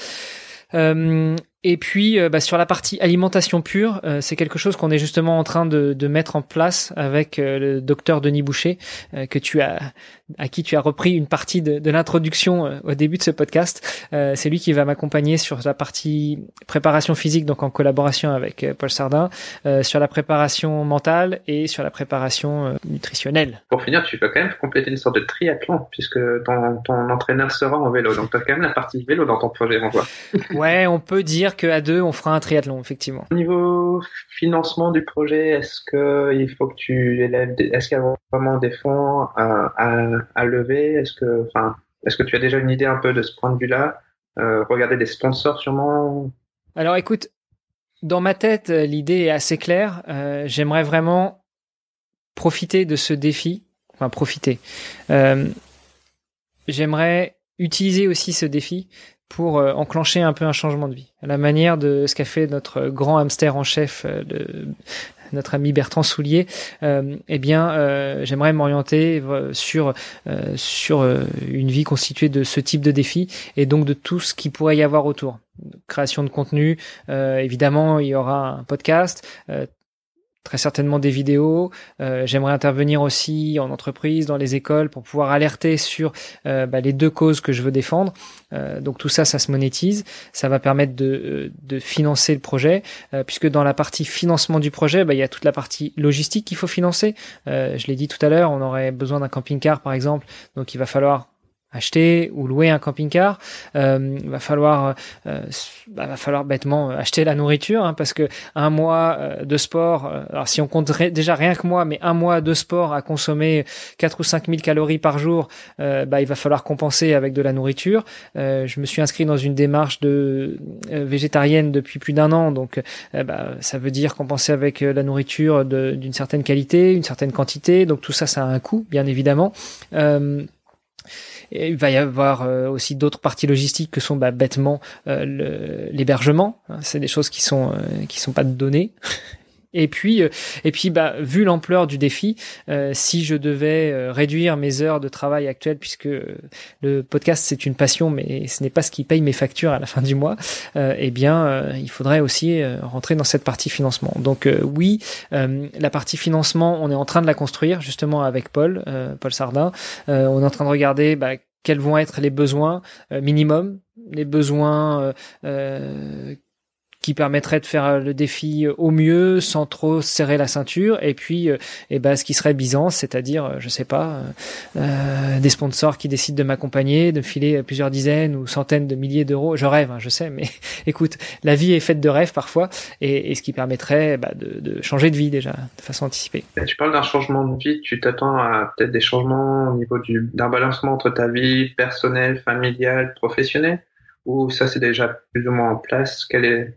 Euh, et puis euh, bah, sur la partie alimentation pure, euh, c'est quelque chose qu'on est justement en train de, de mettre en place avec euh, le docteur Denis Boucher, euh, que tu as, à qui tu as repris une partie de, de l'introduction euh, au début de ce podcast. Euh, c'est lui qui va m'accompagner sur la partie préparation physique, donc en collaboration avec euh, Paul Sardin, euh, sur la préparation mentale et sur la préparation euh, nutritionnelle. Pour finir, tu vas quand même compléter une sorte de triathlon puisque ton, ton entraîneur sera en vélo, donc tu as quand même la partie vélo dans ton projet, on voit. Ouais, on peut dire qu'à deux, on fera un triathlon, effectivement. Au niveau financement du projet, est-ce que il faut que tu élèves, des, est-ce qu'il y a vraiment des fonds à, à, à lever? Est-ce que, enfin, est-ce que tu as déjà une idée un peu de ce point de vue-là? Euh, regarder des sponsors sûrement? Alors écoute, dans ma tête, l'idée est assez claire. Euh, j'aimerais vraiment profiter de ce défi. Enfin, profiter. Euh, j'aimerais utiliser aussi ce défi pour euh, enclencher un peu un changement de vie. À la manière de ce qu'a fait notre grand hamster en chef, euh, de, notre ami Bertrand Soulier, euh, eh bien, euh, j'aimerais m'orienter sur euh, sur euh, une vie constituée de ce type de défi et donc de tout ce qui pourrait y avoir autour. Création de contenu, euh, évidemment, il y aura un podcast, euh, très certainement des vidéos. Euh, j'aimerais intervenir aussi en entreprise, dans les écoles, pour pouvoir alerter sur euh, bah, les deux causes que je veux défendre. Euh, donc tout ça, ça se monétise. Ça va permettre de, de financer le projet, euh, puisque dans la partie financement du projet, bah, il y a toute la partie logistique qu'il faut financer. Euh, je l'ai dit tout à l'heure, on aurait besoin d'un camping-car, par exemple. Donc il va falloir acheter ou louer un camping-car, euh, va falloir, euh, bah, va falloir bêtement acheter la nourriture, hein, parce que un mois euh, de sport, euh, alors si on compte ré- déjà rien que moi, mais un mois de sport à consommer quatre ou cinq mille calories par jour, euh, bah il va falloir compenser avec de la nourriture. Euh, je me suis inscrit dans une démarche de euh, végétarienne depuis plus d'un an, donc euh, bah, ça veut dire compenser avec la nourriture de, d'une certaine qualité, une certaine quantité. Donc tout ça, ça a un coût, bien évidemment. Euh, Et il va y avoir euh, aussi d'autres parties logistiques que sont bah, bêtement euh, le, l'hébergement. C'est des choses qui sont euh, qui sont pas données. Et puis, euh, et puis, bah, vu l'ampleur du défi, euh, si je devais euh, réduire mes heures de travail actuelles, puisque euh, le podcast c'est une passion, mais ce n'est pas ce qui paye mes factures à la fin du mois, euh, eh bien, euh, il faudrait aussi euh, rentrer dans cette partie financement. Donc euh, oui, euh, la partie financement, on est en train de la construire justement avec Paul, euh, Paul Sardin. Euh, on est en train de regarder bah, quels vont être les besoins euh, minimum, les besoins euh, euh, qui permettrait de faire le défi au mieux sans trop serrer la ceinture, et puis euh, et ben ce qui serait Byzance, c'est-à-dire euh, je sais pas euh, des sponsors qui décident de m'accompagner, de me filer plusieurs dizaines ou centaines de milliers d'euros. Je rêve, hein, je sais, mais écoute, la vie est faite de rêves parfois, et, et ce qui permettrait bah, de, de changer de vie déjà de façon anticipée. Et tu parles d'un changement de vie, tu t'attends à peut-être des changements au niveau du d'un balancement entre ta vie personnelle, familiale, professionnelle, ou ça c'est déjà plus ou moins en place? Quel est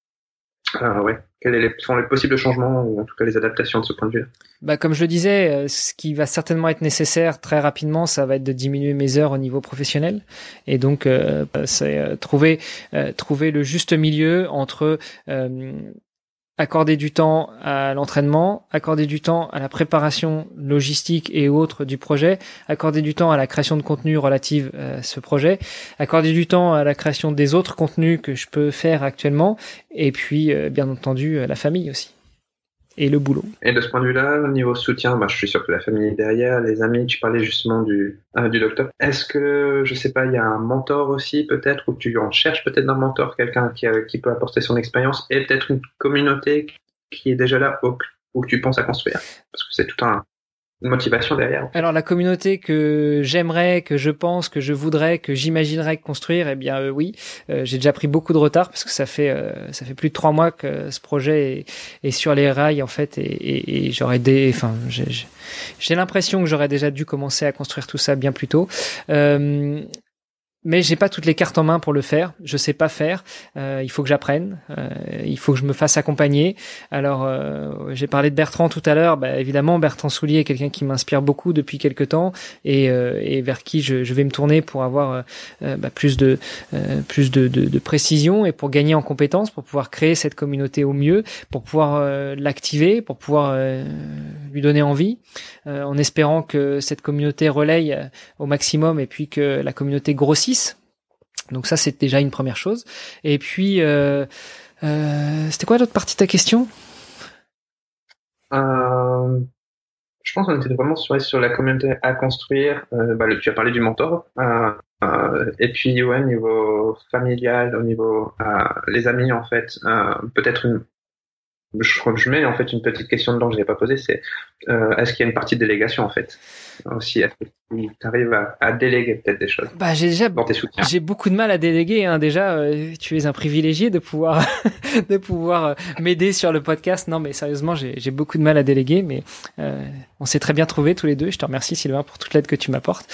euh, ouais, quels est les, sont les possibles changements, ou en tout cas les adaptations de ce point de vue? Bah, comme je le disais, ce qui va certainement être nécessaire très rapidement, ça va être de diminuer mes heures au niveau professionnel. Et donc, euh, c'est euh, trouver, euh, trouver le juste milieu entre euh, accorder du temps à l'entraînement, accorder du temps à la préparation logistique et autres du projet, accorder du temps à la création de contenu relative à ce projet, accorder du temps à la création des autres contenus que je peux faire actuellement, et puis, euh, bien entendu, la famille aussi. Et le boulot. Et de ce point de vue-là, au niveau soutien, bah, je suis sûr que la famille est derrière, les amis, tu parlais justement du, euh, du docteur. Est-ce que, je sais pas, il y a un mentor aussi, peut-être, ou tu en cherches peut-être un mentor, quelqu'un qui, a, qui peut apporter son expérience, et peut-être une communauté qui est déjà là, ou, ou tu penses à construire? Parce que c'est tout un, une motivation derrière. Alors la communauté que j'aimerais, que je pense, que je voudrais, que j'imaginerais construire, eh bien euh, oui, euh, j'ai déjà pris beaucoup de retard parce que ça fait euh, ça fait plus de trois mois que ce projet est, est sur les rails en fait, et, et, et j'aurais des, enfin j'ai, j'ai l'impression que j'aurais déjà dû commencer à construire tout ça bien plus tôt. Euh, Mais j'ai pas toutes les cartes en main pour le faire. Je sais pas faire. Euh, il faut que j'apprenne. Euh, il faut que je me fasse accompagner. Alors, euh, j'ai parlé de Bertrand tout à l'heure. Bah, évidemment, Bertrand Soulier est quelqu'un qui m'inspire beaucoup depuis quelque temps, et, euh, et vers qui je, je vais me tourner pour avoir euh, bah, plus de euh, plus de, de, de précision, et pour gagner en compétences, pour pouvoir créer cette communauté au mieux, pour pouvoir euh, l'activer, pour pouvoir euh, lui donner envie, euh, en espérant que cette communauté relaye euh, au maximum, et puis que la communauté grossisse. Donc ça, c'est déjà une première chose. Et puis, euh, euh, c'était quoi l'autre partie de ta question? euh, Je pense qu'on était vraiment sur, sur la communauté à construire. Euh, bah, le, tu as parlé du mentor. Euh, euh, et puis, ouais, au niveau familial, au niveau euh, les amis, en fait, euh, peut-être une... Je, je mets en fait une petite question dedans que je n'ai pas posée, c'est euh, est-ce qu'il y a une partie de délégation en fait aussi? Est-ce que tu arrives à, à déléguer peut-être des choses? Bah j'ai déjà dans tes soutiens. J'ai beaucoup de mal à déléguer. Hein. Déjà, euh, tu es un privilégié de pouvoir de pouvoir euh, m'aider sur le podcast. Non, mais sérieusement, j'ai j'ai beaucoup de mal à déléguer, mais euh, on s'est très bien trouvés tous les deux. Je te remercie Sylvain pour toute l'aide que tu m'apportes.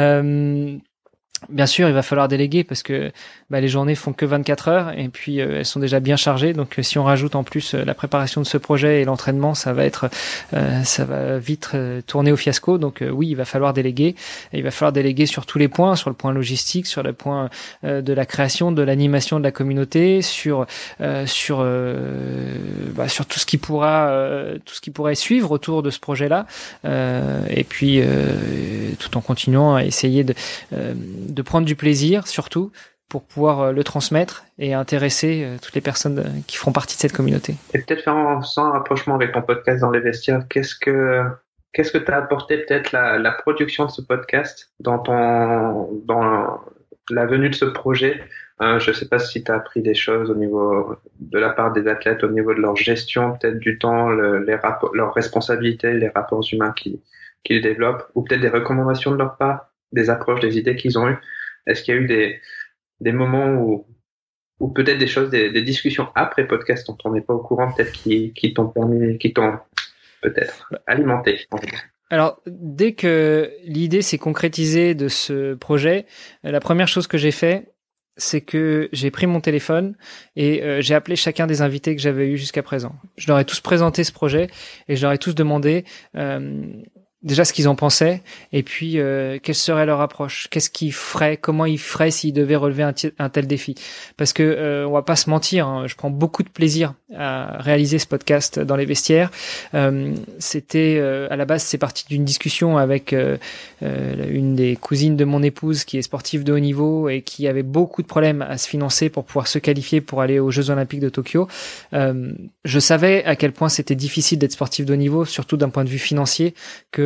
Euh, Bien sûr, il va falloir déléguer parce que bah, les journées font que vingt-quatre heures, et puis euh, elles sont déjà bien chargées. Donc, euh, si on rajoute en plus euh, la préparation de ce projet et l'entraînement, ça va être, euh, ça va vite euh, tourner au fiasco. Donc, euh, oui, il va falloir déléguer. Et il va falloir déléguer sur tous les points, sur le point logistique, sur le point euh, de la création, de l'animation de la communauté, sur euh, sur euh, bah, sur tout ce qui pourra, euh, tout ce qui pourrait suivre autour de ce projet-là. Euh, et puis, euh, tout en continuant à essayer de euh, de prendre du plaisir, surtout, pour pouvoir euh, le transmettre et intéresser euh, toutes les personnes euh, qui feront partie de cette communauté. Et peut-être faire un, sans un rapprochement avec ton podcast dans les vestiaires, qu'est-ce que qu'est-ce que t'as apporté peut-être la, la production de ce podcast dans ton dans la venue de ce projet? Euh, je sais pas si tu as appris des choses au niveau de la part des athlètes, au niveau de leur gestion peut-être du temps, le, les rapports, leurs responsabilités, les rapports humains qu'ils qu'ils développent, ou peut-être des recommandations de leur part, des approches, des idées qu'ils ont eues. Est-ce qu'il y a eu des, des moments où, ou peut-être des choses, des, des discussions après podcast dont on n'est pas au courant, peut-être qui, qui t'ont permis, qui t'ont peut-être alimenté? Alors, dès que l'idée s'est concrétisée de ce projet, la première chose que j'ai fait, c'est que j'ai pris mon téléphone et euh, j'ai appelé chacun des invités que j'avais eu jusqu'à présent. Je leur ai tous présenté ce projet et je leur ai tous demandé euh, déjà ce qu'ils en pensaient, et puis euh, quelle serait leur approche, qu'est-ce qu'ils feraient, comment ils feraient s'ils devaient relever un, t- un tel défi. Parce que euh, on va pas se mentir, hein, je prends beaucoup de plaisir à réaliser ce podcast dans les vestiaires. Euh, c'était euh, à la base, c'est parti d'une discussion avec euh, euh, une des cousines de mon épouse qui est sportive de haut niveau et qui avait beaucoup de problèmes à se financer pour pouvoir se qualifier pour aller aux Jeux Olympiques de Tokyo. Euh, je savais à quel point c'était difficile d'être sportif de haut niveau, surtout d'un point de vue financier, que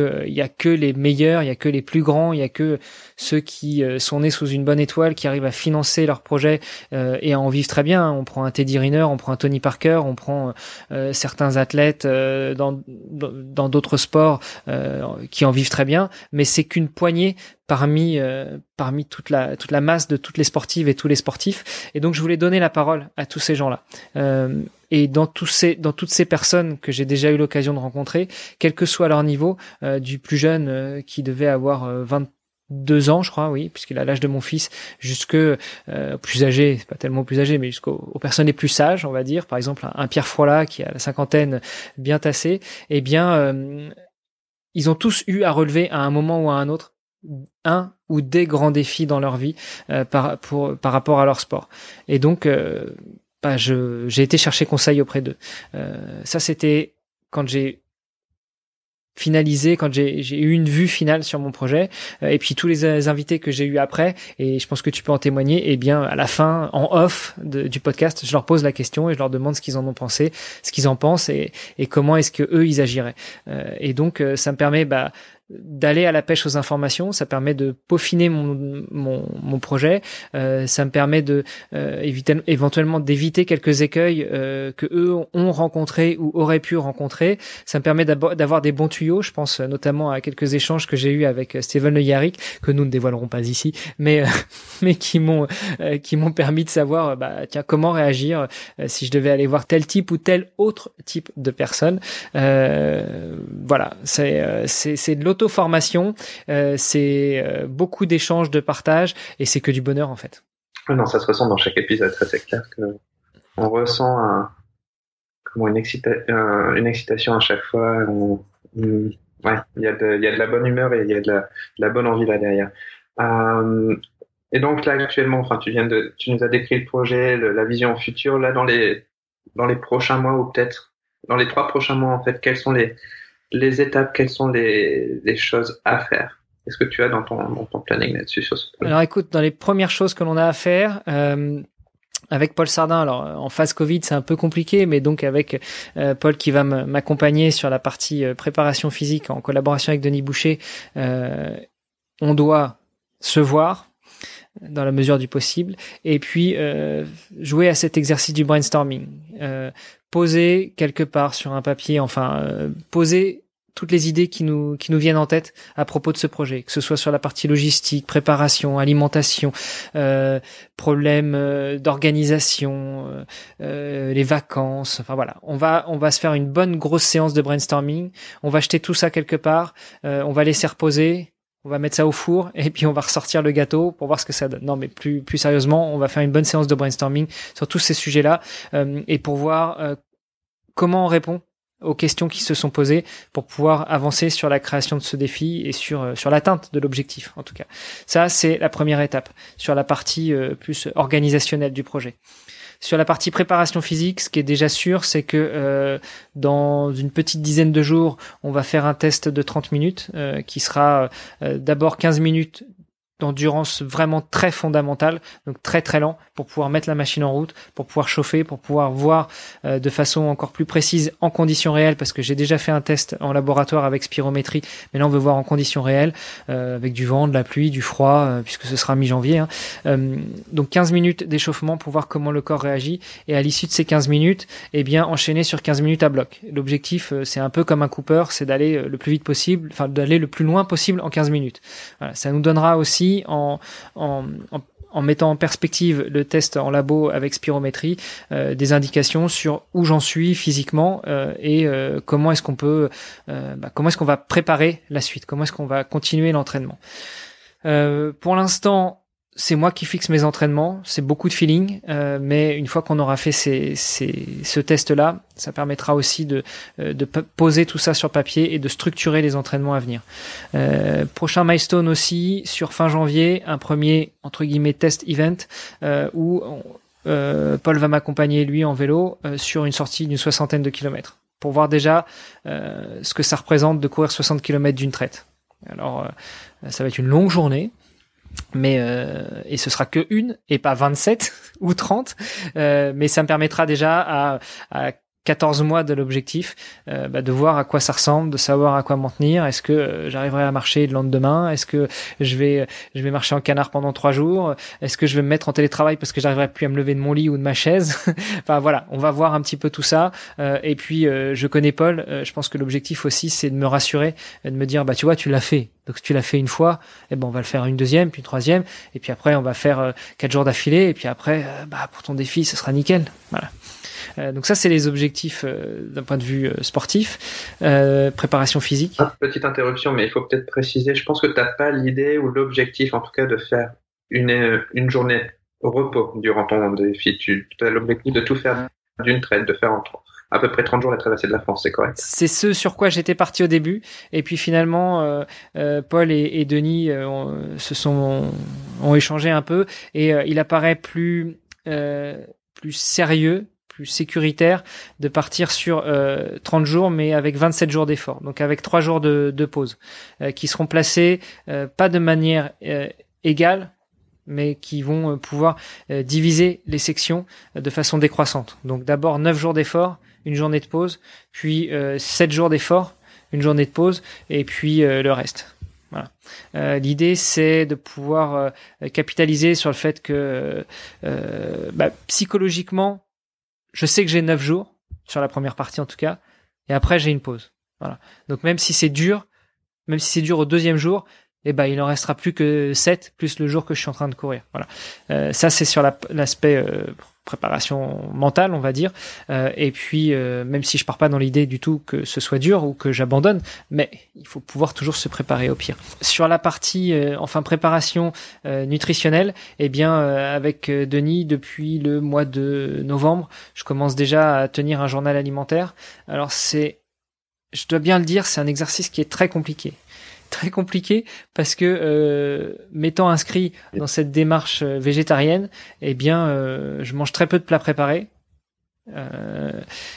que il y a que les meilleurs, il y a que les plus grands, il y a que ceux qui euh, sont nés sous une bonne étoile, qui arrivent à financer leur projet euh, et à en vivre très bien. On prend un Teddy Riner, on prend un Tony Parker, on prend euh, certains athlètes euh, dans dans d'autres sports euh, qui en vivent très bien, mais c'est qu'une poignée parmi euh, parmi toute la toute la masse de toutes les sportives et tous les sportifs. Et donc je voulais donner la parole à tous ces gens-là. Euh, et dans tous ces dans toutes ces personnes que j'ai déjà eu l'occasion de rencontrer, quel que soit leur niveau, euh, du plus jeune euh, qui devait avoir euh, vingt-deux ans, je crois, oui, puisqu'il a l'âge de mon fils, jusque euh, plus âgé, c'est pas tellement plus âgé, mais jusqu'aux aux personnes les plus sages, on va dire, par exemple un, un Pierre Froilat qui a la cinquantaine bien tassée, eh bien euh, ils ont tous eu à relever à un moment ou à un autre un ou des grands défis dans leur vie euh, par pour par rapport à leur sport. Et donc euh, bah, je j'ai été chercher conseil auprès d'eux. Euh, ça c'était quand j'ai finalisé, quand j'ai j'ai eu une vue finale sur mon projet, euh, et puis tous les invités que j'ai eu après, et je pense que tu peux en témoigner, et bien à la fin, en off de, du podcast, je leur pose la question et je leur demande ce qu'ils en ont pensé, ce qu'ils en pensent et, et comment est-ce que eux ils agiraient. Euh, et donc euh, ça me permet bah d'aller à la pêche aux informations, ça permet de peaufiner mon mon, mon projet, euh, ça me permet de euh, éviter éventuellement d'éviter quelques écueils euh, que eux ont rencontrés ou auraient pu rencontrer. Ça me permet d'avoir des bons tuyaux. Je pense notamment à quelques échanges que j'ai eus avec Steven Le Yarrick, que nous ne dévoilerons pas ici, mais euh, mais qui m'ont euh, qui m'ont permis de savoir bah tiens comment réagir euh, si je devais aller voir tel type ou tel autre type de personne. Euh, voilà, c'est euh, c'est c'est de l'auto auto-formation, euh, c'est euh, beaucoup d'échanges, de partage, et c'est que du bonheur en fait. Non, ça se ressent dans chaque épisode, ça c'est clair que on ressent un, comment une, excita- un, une excitation à chaque fois. On, on, ouais, il y a de, il y a de la bonne humeur et il y a de la, de la bonne envie là derrière. Euh, et donc là actuellement, enfin tu viens de, tu nous as décrit le projet, le, la vision future. Là dans les, dans les prochains mois ou peut-être dans les trois prochains mois en fait, quelles sont les les étapes, quelles sont les, les choses à faire? Est-ce que tu as dans ton, dans ton planning là-dessus sur ce projet? Alors écoute, dans les premières choses que l'on a à faire, euh, avec Paul Sardin, alors en phase Covid c'est un peu compliqué, mais donc avec euh, Paul qui va m'accompagner sur la partie euh, préparation physique en collaboration avec Denis Boucher, euh, on doit se voir dans la mesure du possible, et puis euh, jouer à cet exercice du brainstorming, euh, poser quelque part sur un papier, enfin euh, poser toutes les idées qui nous qui nous viennent en tête à propos de ce projet, que ce soit sur la partie logistique, préparation, alimentation, euh, problème euh, d'organisation, euh, euh, les vacances, enfin voilà, on va on va se faire une bonne grosse séance de brainstorming, on va jeter tout ça quelque part, euh, on va laisser reposer. On va mettre ça au four et puis on va ressortir le gâteau pour voir ce que ça donne. Non, mais plus plus sérieusement, on va faire une bonne séance de brainstorming sur tous ces sujets-là euh, et pour voir euh, comment on répond aux questions qui se sont posées pour pouvoir avancer sur la création de ce défi et sur euh, sur l'atteinte de l'objectif en tout cas. Ça, c'est la première étape sur la partie euh, plus organisationnelle du projet. Sur la partie préparation physique, ce qui est déjà sûr, c'est que euh, dans une petite dizaine de jours, on va faire un test de trente minutes euh, qui sera euh, d'abord quinze minutes d'endurance vraiment très fondamentale, donc très très lent pour pouvoir mettre la machine en route, pour pouvoir chauffer, pour pouvoir voir euh, de façon encore plus précise en conditions réelles, parce que j'ai déjà fait un test en laboratoire avec spirométrie, mais là on veut voir en conditions réelles, euh, avec du vent, de la pluie, du froid, euh, puisque ce sera mi-janvier. Hein. Euh, donc quinze minutes d'échauffement pour voir comment le corps réagit, et à l'issue de ces quinze minutes, eh bien enchaîner sur quinze minutes à bloc. L'objectif, euh, c'est un peu comme un Cooper, c'est d'aller le plus vite possible, enfin d'aller le plus loin possible en quinze minutes. Voilà, ça nous donnera aussi En, en, en, en mettant en perspective le test en labo avec spirométrie, euh, des indications sur où j'en suis physiquement euh, et euh, comment est-ce qu'on peut, euh, bah, comment est-ce qu'on va préparer la suite, comment est-ce qu'on va continuer l'entraînement. Euh, pour l'instant, c'est moi qui fixe mes entraînements, c'est beaucoup de feeling, euh, mais une fois qu'on aura fait ces, ces, ce test-là, ça permettra aussi de, de poser tout ça sur papier et de structurer les entraînements à venir. Euh, prochain milestone aussi, sur fin janvier, un premier, entre guillemets, test event, euh, où on, euh, Paul va m'accompagner, lui, en vélo, euh, sur une sortie d'une soixantaine de kilomètres, pour voir déjà euh, ce que ça représente de courir soixante kilomètres d'une traite. Alors, euh, ça va être une longue journée, mais euh, et ce sera que une et pas vingt-sept ou trente, euh, mais ça me permettra déjà à, à quatorze mois de l'objectif, euh, bah, de voir à quoi ça ressemble, de savoir à quoi m'en tenir. Est-ce que euh, j'arriverai à marcher le lendemain? Est-ce que je vais je vais marcher en canard pendant trois jours? Est-ce que je vais me mettre en télétravail parce que j'arriverai plus à me lever de mon lit ou de ma chaise? Enfin voilà, on va voir un petit peu tout ça. Euh, et puis euh, je connais Paul. Euh, je pense que l'objectif aussi, c'est de me rassurer, de me dire bah tu vois, tu l'as fait. Donc tu l'as fait une fois, et ben on va le faire une deuxième, puis une troisième, et puis après on va faire euh, quatre jours d'affilée, et puis après euh, bah pour ton défi, ce sera nickel. Voilà. Euh, donc ça, c'est les objectifs euh, d'un point de vue euh, sportif, euh, préparation physique. Ah, petite interruption, mais il faut peut-être préciser, je pense que tu n'as pas l'idée ou l'objectif, en tout cas, de faire une, une journée au repos durant ton défi. Tu as l'objectif de tout faire d'une traite, de faire en à peu près trente jours la traversée de la France, c'est correct? C'est ce sur quoi j'étais parti au début, et puis finalement, euh, euh, Paul et, et Denis euh, ont, se sont ont échangé un peu, et euh, il apparaît plus euh, plus sérieux, plus sécuritaire de partir sur euh, trente jours, mais avec vingt-sept jours d'effort, donc avec trois jours de, de pause, euh, qui seront placés euh, pas de manière euh, égale, mais qui vont euh, pouvoir euh, diviser les sections euh, de façon décroissante. Donc d'abord neuf jours d'effort, une journée de pause, puis euh, sept jours d'effort, une journée de pause, et puis euh, le reste. Voilà. Euh, l'idée, c'est de pouvoir euh, capitaliser sur le fait que euh, bah, psychologiquement, je sais que j'ai neuf jours, sur la première partie en tout cas, et après j'ai une pause. Voilà. Donc même si c'est dur, même si c'est dur au deuxième jour, eh ben il en restera plus que sept, plus le jour que je suis en train de courir. Voilà. Euh, ça, c'est sur la, l'aspect euh, préparation mentale, on va dire. Euh, et puis, euh, même si je pars pas dans l'idée du tout que ce soit dur ou que j'abandonne, mais il faut pouvoir toujours se préparer au pire. Sur la partie, euh, enfin, préparation euh, nutritionnelle, eh bien, euh, avec euh, Denis, depuis le mois de novembre, je commence déjà à tenir un journal alimentaire. Alors, c'est, je dois bien le dire, c'est un exercice qui est très compliqué. Très compliqué parce que euh, m'étant inscrit dans cette démarche végétarienne, eh bien, euh, je mange très peu de plats préparés. Euh,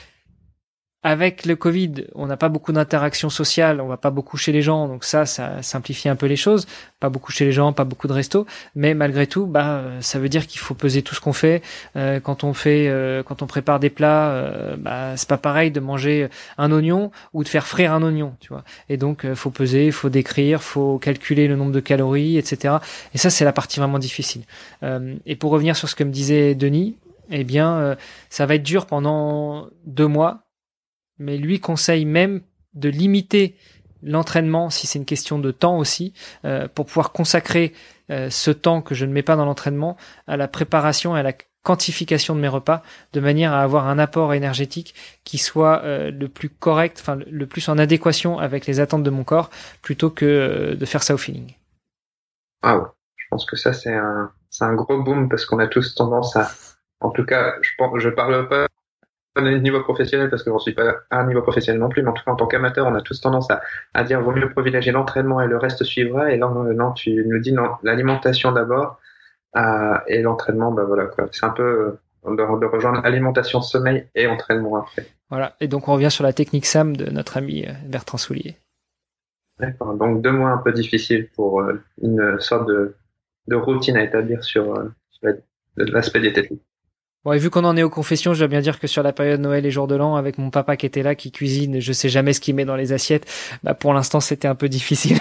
avec le Covid, on n'a pas beaucoup d'interactions sociales, on va pas beaucoup chez les gens, donc ça, ça simplifie un peu les choses. Pas beaucoup chez les gens, pas beaucoup de restos, mais malgré tout, bah, ça veut dire qu'il faut peser tout ce qu'on fait. Euh, quand on fait, euh, quand on prépare des plats, euh, bah, c'est pas pareil de manger un oignon ou de faire frire un oignon, tu vois. Et donc, euh, faut peser, faut décrire, faut calculer le nombre de calories, et cetera. Et ça, c'est la partie vraiment difficile. Euh, et pour revenir sur ce que me disait Denis, eh bien, euh, ça va être dur pendant deux mois. Mais lui conseille même de limiter l'entraînement, si c'est une question de temps aussi, euh, pour pouvoir consacrer euh, ce temps que je ne mets pas dans l'entraînement à la préparation et à la quantification de mes repas, de manière à avoir un apport énergétique qui soit euh, le plus correct, enfin le plus en adéquation avec les attentes de mon corps, plutôt que euh, de faire ça au feeling. Ah ouais, je pense que ça c'est un c'est un gros boom parce qu'on a tous tendance à, en tout cas, je pense, je parle pas à un niveau professionnel parce que j'en suis pas à un niveau professionnel non plus, mais en tout cas en tant qu'amateur, on a tous tendance à, à dire vaut mieux privilégier l'entraînement et le reste suivra. Et là, non, tu nous dis non, l'alimentation d'abord euh, et l'entraînement, bah voilà quoi. C'est un peu euh, de, de rejoindre alimentation, sommeil et entraînement après. Voilà. Et donc on revient sur la technique S A M de notre ami Bertrand Soulier. D'accord. Donc deux mois un peu difficiles pour euh, une sorte de, de routine à établir sur, euh, sur l'aspect diététique. Bon, et vu qu'on en est aux confessions, je dois bien dire que sur la période Noël et jour de l'an, avec mon papa qui était là, qui cuisine, je sais jamais ce qu'il met dans les assiettes, bah pour l'instant c'était un peu difficile.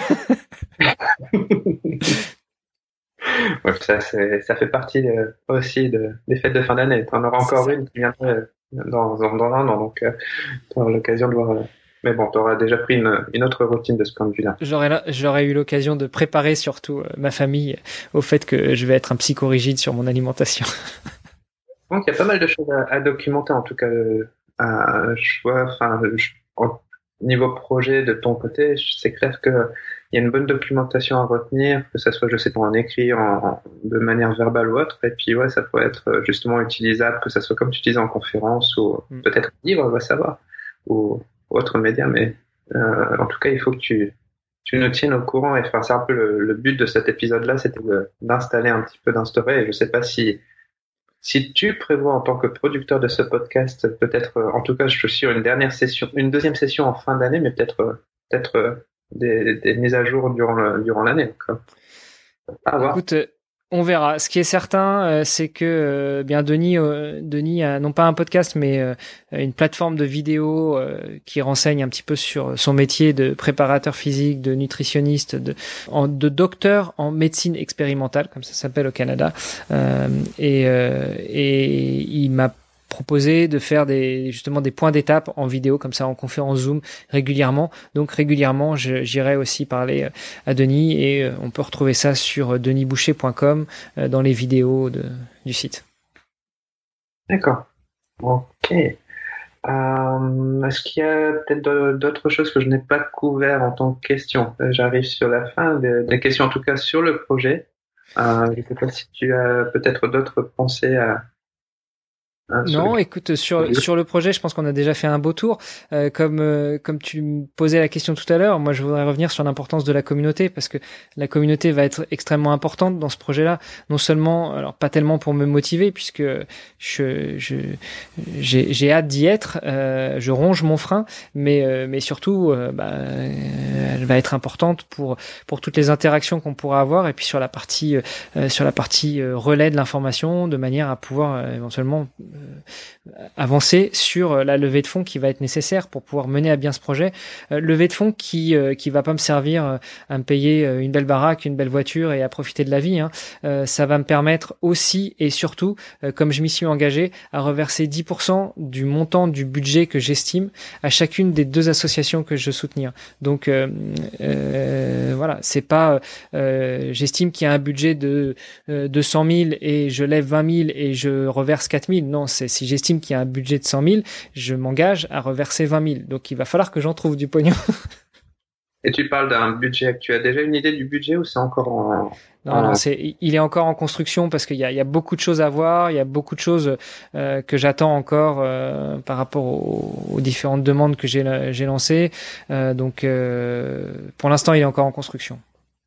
Ouais, ça, c'est, ça fait partie de, aussi de, des fêtes de fin d'année. Tu en auras encore une qui viendra dans, dans, dans un an, donc euh, tu auras l'occasion de voir... Euh, mais bon, tu auras déjà pris une, une autre routine de ce point de vue-là. J'aurais, j'aurais eu l'occasion de préparer surtout euh, ma famille au fait que je vais être un psychorigide sur mon alimentation. Donc il y a pas mal de choses à, à documenter, en tout cas. À, je vois, enfin, je, au niveau projet de ton côté, c'est clair que il y a une bonne documentation à retenir, que ça soit, je sais pas, en écrit, en, de manière verbale ou autre. Et puis ouais, ça peut être justement utilisable, que ça soit comme tu disais en conférence ou mm. peut-être livre, on va savoir, ou autre média. Mais euh, en tout cas, il faut que tu tu nous tiennes au courant. Et enfin, c'est un peu le, le but de cet épisode-là, c'était de, d'installer un petit peu, d'instaurer. Et je sais pas si Si tu prévois en tant que producteur de ce podcast, peut-être, euh, en tout cas, je suis sur une dernière session, une deuxième session en fin d'année, mais peut-être, euh, peut-être euh, des, des mises à jour durant le, durant l'année. Quoi. À voir. Écoute, On verra. Ce qui est certain, euh, c'est que euh, bien Denis, euh, Denis a non pas un podcast, mais euh, une plateforme de vidéo euh, qui renseigne un petit peu sur son métier de préparateur physique, de nutritionniste, de, en, de docteur en médecine expérimentale, comme ça s'appelle au Canada. Euh, et, euh, et il m'a proposé de faire des justement des points d'étape en vidéo comme ça en conférence Zoom régulièrement. Donc régulièrement, je, j'irai aussi parler à Denis et euh, on peut retrouver ça sur denis boucher point com euh, dans les vidéos de, du site. D'accord. Ok. Euh, est-ce qu'il y a peut-être d'autres choses que je n'ai pas couvert en tant que question? J'arrive sur la fin des, des questions, en tout cas sur le projet. Euh, je ne sais pas si tu as peut-être d'autres pensées à Non, écoute, sur sur le projet, je pense qu'on a déjà fait un beau tour. Euh, comme euh, comme tu me posais la question tout à l'heure, moi je voudrais revenir sur l'importance de la communauté parce que la communauté va être extrêmement importante dans ce projet-là. Non seulement, alors pas tellement pour me motiver puisque je je j'ai j'ai hâte d'y être, euh, je ronge mon frein, mais euh, mais surtout, euh, bah, elle va être importante pour pour toutes les interactions qu'on pourra avoir et puis sur la partie euh, sur la partie euh, relais de l'information de manière à pouvoir euh, éventuellement avancer sur la levée de fonds qui va être nécessaire pour pouvoir mener à bien ce projet. Euh, levée de fonds qui euh, qui va pas me servir euh, à me payer euh, une belle baraque, une belle voiture et à profiter de la vie. Hein. Euh, ça va me permettre aussi et surtout, euh, comme je m'y suis engagé, à reverser dix pour cent du montant du budget que j'estime à chacune des deux associations que je soutenir. Donc euh, euh, voilà, c'est pas euh, j'estime qu'il y a un budget de euh, de cent mille et je lève vingt mille et je reverse quatre mille. Non, c'est si j'estime qu'il y a un budget de cent mille, je m'engage à reverser vingt mille. Donc il va falloir que j'en trouve du pognon. Et tu parles d'un budget. Tu as déjà une idée du budget ou c'est encore en... Non, en... non, c'est, il est encore en construction parce qu'il y a, il y a beaucoup de choses à voir, il y a beaucoup de choses euh, que j'attends encore euh, par rapport aux, aux différentes demandes que j'ai, j'ai lancées. Euh, donc euh, pour l'instant, il est encore en construction.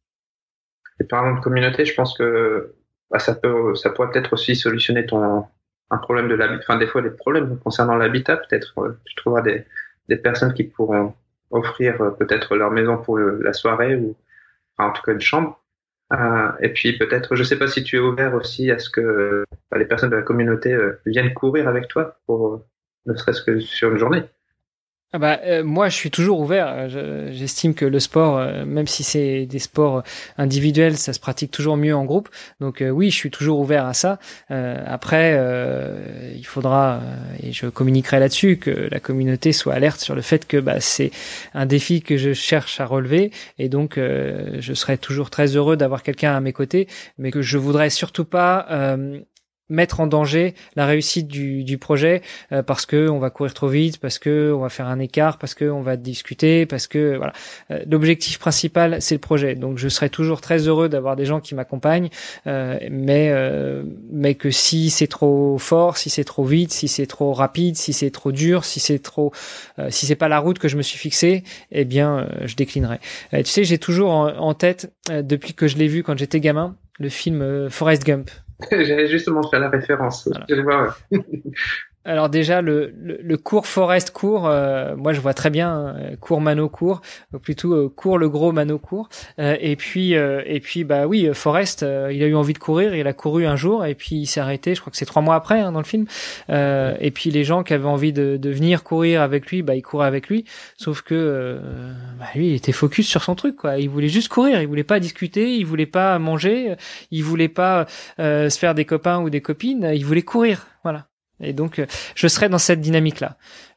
Et parlant de communauté, je pense que bah, ça peut, ça pourrait peut-être aussi solutionner ton un problème de l'habitat, enfin des fois des problèmes concernant l'habitat, peut-être euh, tu trouveras des, des personnes qui pourront offrir euh, peut-être leur maison pour le, la soirée ou enfin, en tout cas une chambre. Euh, et puis peut-être, je sais pas si tu es ouvert aussi à ce que bah, les personnes de la communauté euh, viennent courir avec toi pour euh, ne serait-ce que sur une journée. Ah bah, euh, moi, je suis toujours ouvert. Je, j'estime que le sport, euh, même si c'est des sports individuels, ça se pratique toujours mieux en groupe. Donc euh, oui, je suis toujours ouvert à ça. Euh, après, euh, il faudra, euh, et je communiquerai là-dessus, que la communauté soit alerte sur le fait que bah, c'est un défi que je cherche à relever. Et donc, euh, je serai toujours très heureux d'avoir quelqu'un à mes côtés, mais que je voudrais surtout pas... Euh, mettre en danger la réussite du, du projet euh, parce que on va courir trop vite, parce que on va faire un écart, parce que on va discuter, parce que voilà. Euh, l'objectif principal, c'est le projet. Donc je serai toujours très heureux d'avoir des gens qui m'accompagnent, euh, mais euh, mais que si c'est trop fort, si c'est trop vite, si c'est trop rapide, si c'est trop dur, si c'est trop, euh, si c'est pas la route que je me suis fixée, eh bien euh, je déclinerai. Euh, tu sais, j'ai toujours en, en tête euh, depuis que je l'ai vu quand j'étais gamin, le film euh, Forrest Gump. J'allais justement faire la référence. Voilà. Je vais voir. Alors déjà le, le, le cours Forrest court, euh, moi je vois très bien euh, court Mano court, ou plutôt euh, court le gros Mano court. Euh, et puis euh, et puis bah oui, Forrest, euh, il a eu envie de courir, il a couru un jour et puis il s'est arrêté. Je crois que c'est trois mois après hein, dans le film. Euh, et puis les gens qui avaient envie de, de venir courir avec lui, bah ils couraient avec lui. Sauf que euh, bah, lui il était focus sur son truc quoi. Il voulait juste courir, il voulait pas discuter, il voulait pas manger, il voulait pas euh, se faire des copains ou des copines, il voulait courir. Voilà. Et donc, je serai dans cette dynamique-là.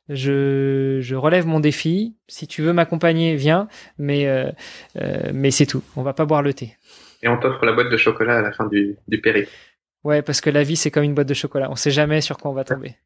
Je, je relève mon défi. Si tu veux m'accompagner, viens. Mais, euh, euh, mais c'est tout. On va pas boire le thé. Et on t'offre la boîte de chocolat à la fin du, du périple. Ouais, parce que la vie, c'est comme une boîte de chocolat. On sait jamais sur quoi on va tomber.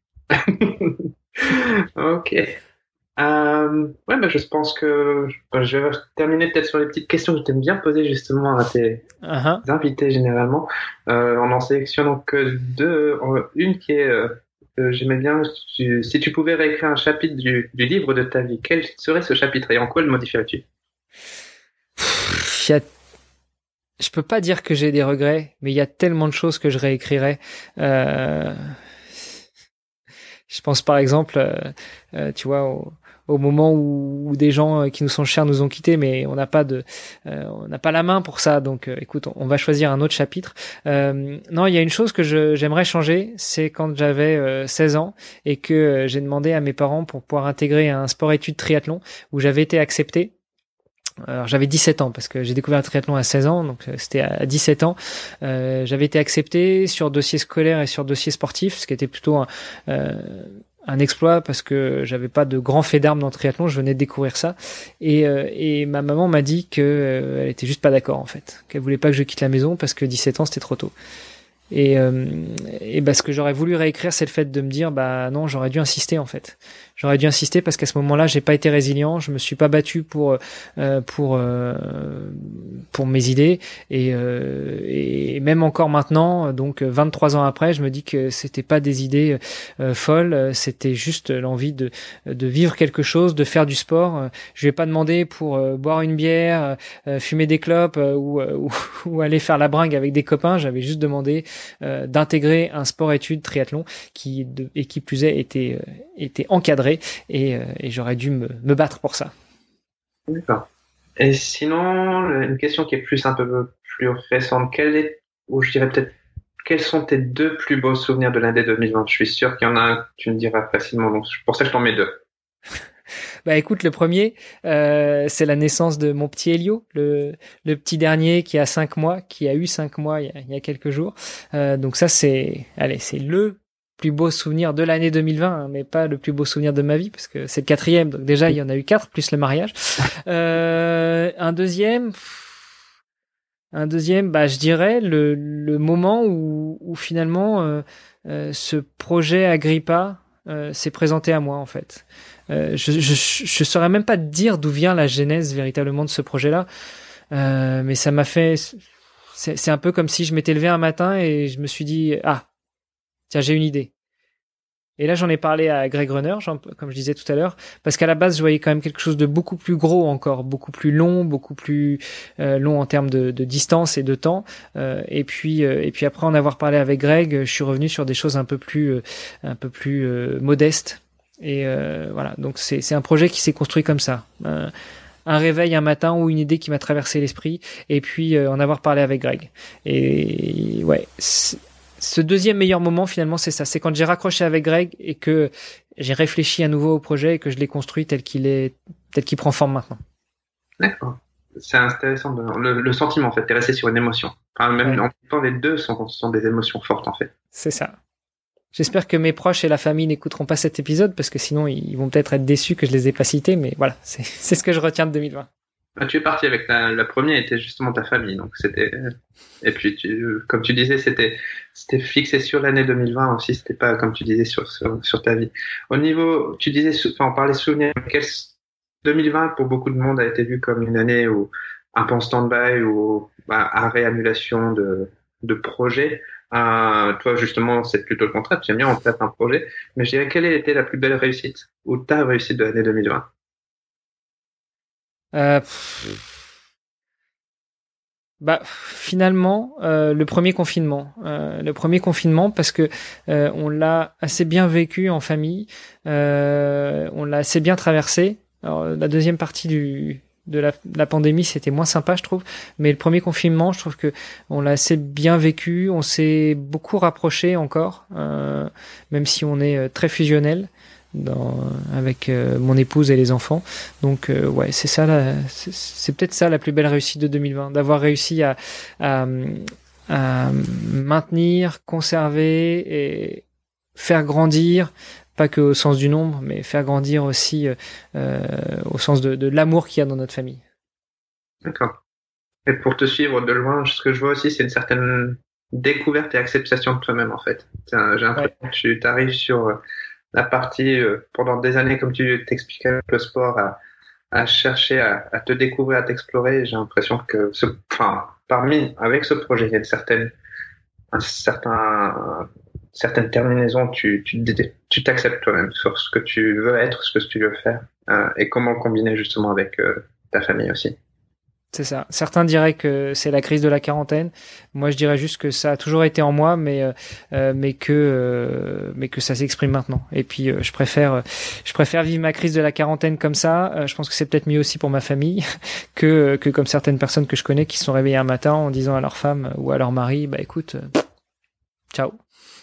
Ok. Euh, ouais, bah, je pense que je vais terminer peut-être sur les petites questions que tu aimes bien poser justement à tes uh-huh. invités généralement. Euh, on en sélectionne donc deux. Une qui est euh, que j'aimais bien. Tu, si tu pouvais réécrire un chapitre du, du livre de ta vie, quel serait ce chapitre et en quoi le modifierais-tu? Il y a... Je peux pas dire que j'ai des regrets, mais il y a tellement de choses que je réécrirais. Euh... Je pense par exemple, euh, euh, tu vois, au, au moment où, où des gens qui nous sont chers nous ont quittés, mais on n'a pas de, euh, on n'a pas la main pour ça. Donc, euh, écoute, on, on va choisir un autre chapitre. Euh, non, il y a une chose que je, j'aimerais changer, c'est quand j'avais euh, seize ans et que euh, j'ai demandé à mes parents pour pouvoir intégrer un sport-études triathlon où j'avais été accepté. Alors j'avais dix-sept ans parce que j'ai découvert le triathlon à seize ans, donc c'était à dix-sept ans. Euh, j'avais été accepté sur dossier scolaire et sur dossier sportif, ce qui était plutôt un, euh, un exploit parce que j'avais pas de grand fait d'armes dans le triathlon, je venais de découvrir ça. Et, euh, et ma maman m'a dit que euh, elle était juste pas d'accord en fait, qu'elle voulait pas que je quitte la maison parce que dix-sept ans c'était trop tôt. Et, euh, et bah, ce que j'aurais voulu réécrire, c'est le fait de me dire, bah non, j'aurais dû insister en fait. J'aurais dû insister parce qu'à ce moment-là, j'ai pas été résilient, je me suis pas battu pour euh, pour euh, pour mes idées et, euh, et même encore maintenant, donc vingt-trois ans après, je me dis que c'était pas des idées euh, folles, c'était juste l'envie de de vivre quelque chose, de faire du sport. Je vais pas demander pour euh, boire une bière, euh, fumer des clopes euh, ou, ou ou aller faire la bringue avec des copains. J'avais juste demandé euh, d'intégrer un sport-études triathlon qui de, et qui plus est était euh, était encadré. Et, euh, et j'aurais dû me, me battre pour ça. D'accord. Et sinon, une question qui est plus un peu plus récente, quelle est, ou je dirais peut-être, quels sont tes deux plus beaux souvenirs de l'année deux mille vingt? Je suis sûr qu'il y en a un que tu me diras facilement, donc c'est pour ça que je t'en mets deux. Bah écoute, le premier, euh, c'est la naissance de mon petit Elio, le, le petit dernier qui a cinq mois, qui a eu cinq mois il y a, il y a quelques jours. Euh, donc ça, c'est, allez, c'est le plus beau souvenir de l'année deux mille vingt, hein, mais pas le plus beau souvenir de ma vie, parce que c'est le quatrième, donc déjà il y en a eu quatre, plus le mariage. Euh, un deuxième, un deuxième, bah je dirais le, le moment où, où finalement euh, euh, ce projet Agrippa euh, s'est présenté à moi en fait. Euh, je, je je saurais même pas te dire d'où vient la genèse véritablement de ce projet-là, euh, mais ça m'a fait, c'est, c'est un peu comme si je m'étais levé un matin et je me suis dit ah tiens, j'ai une idée. Et là, j'en ai parlé à Greg Runner, comme je disais tout à l'heure, parce qu'à la base, je voyais quand même quelque chose de beaucoup plus gros encore, beaucoup plus long, beaucoup plus euh, long en termes de, de distance et de temps. Euh, et puis, euh, et puis après en avoir parlé avec Greg, je suis revenu sur des choses un peu plus, euh, un peu plus euh, modestes. Et euh, voilà, donc c'est, c'est un projet qui s'est construit comme ça. Euh, un réveil un matin ou une idée qui m'a traversé l'esprit, et puis euh, en avoir parlé avec Greg. Et ouais. C'est, Ce deuxième meilleur moment, finalement, c'est ça. C'est quand j'ai raccroché avec Greg et que j'ai réfléchi à nouveau au projet et que je l'ai construit tel qu'il est, tel qu'il prend forme maintenant. D'accord. C'est intéressant. De... Le, le sentiment, en fait, t'es resté sur une émotion. Enfin, même Ouais. en même temps, les deux sont, sont des émotions fortes, en fait. C'est ça. J'espère que mes proches et la famille n'écouteront pas cet épisode parce que sinon ils vont peut-être être déçus que je les ai pas cités, mais voilà, c'est, c'est ce que je retiens de deux mille vingt. Ah, tu es parti avec la, la première était justement ta famille, donc c'était, et puis tu, comme tu disais, c'était, c'était fixé sur l'année deux mille vingt aussi, c'était pas, comme tu disais, sur, sur, sur ta vie. Au niveau, tu disais, enfin, on parlait souvenirs, quel, deux mille vingt pour beaucoup de monde a été vu comme une année où, un peu en stand-by ou, bah, arrêt, annulation de, de projets. Euh, toi, justement, c'est plutôt le contraire, tu aimes bien en place un projet, mais je dirais, quelle a été la plus belle réussite, ou ta réussite de l'année deux mille vingt? Euh, Bah finalement euh, le premier confinement, euh, le premier confinement parce que euh, on l'a assez bien vécu en famille, euh, on l'a assez bien traversé. Alors la deuxième partie du de la, de la pandémie c'était moins sympa je trouve, mais le premier confinement je trouve que on l'a assez bien vécu, on s'est beaucoup rapproché encore, euh, même si on est très fusionnel. Dans, avec euh, mon épouse et les enfants. Donc euh, ouais, c'est ça la, c'est, c'est peut-être ça la plus belle réussite de deux mille vingt, d'avoir réussi à, à, à maintenir, conserver et faire grandir, pas que au sens du nombre, mais faire grandir aussi euh, au sens de, de l'amour qu'il y a dans notre famille. D'accord. Et pour te suivre de loin, ce que je vois aussi, c'est une certaine découverte et acceptation de toi-même, en fait. J'ai l'impression ouais. que tu arrives sur la partie, euh, pendant des années, comme tu t'expliquais avec le sport, à, à chercher à, à te découvrir, à t'explorer. J'ai l'impression que, ce, enfin, parmi, avec ce projet, il y a une certaine, un certain, certaine terminaison. Tu, tu, tu t'acceptes toi-même sur ce que tu veux être, ce que tu veux faire, euh, et comment le combiner justement avec euh, ta famille aussi. C'est ça. Certains diraient que c'est la crise de la quarantaine. Moi, je dirais juste que ça a toujours été en moi, mais euh, mais que euh, mais que ça s'exprime maintenant. Et puis, euh, je préfère je préfère vivre ma crise de la quarantaine comme ça. Euh, je pense que c'est peut-être mieux aussi pour ma famille que que comme certaines personnes que je connais qui se sont réveillées un matin en disant à leur femme ou à leur mari, bah écoute, euh, ciao.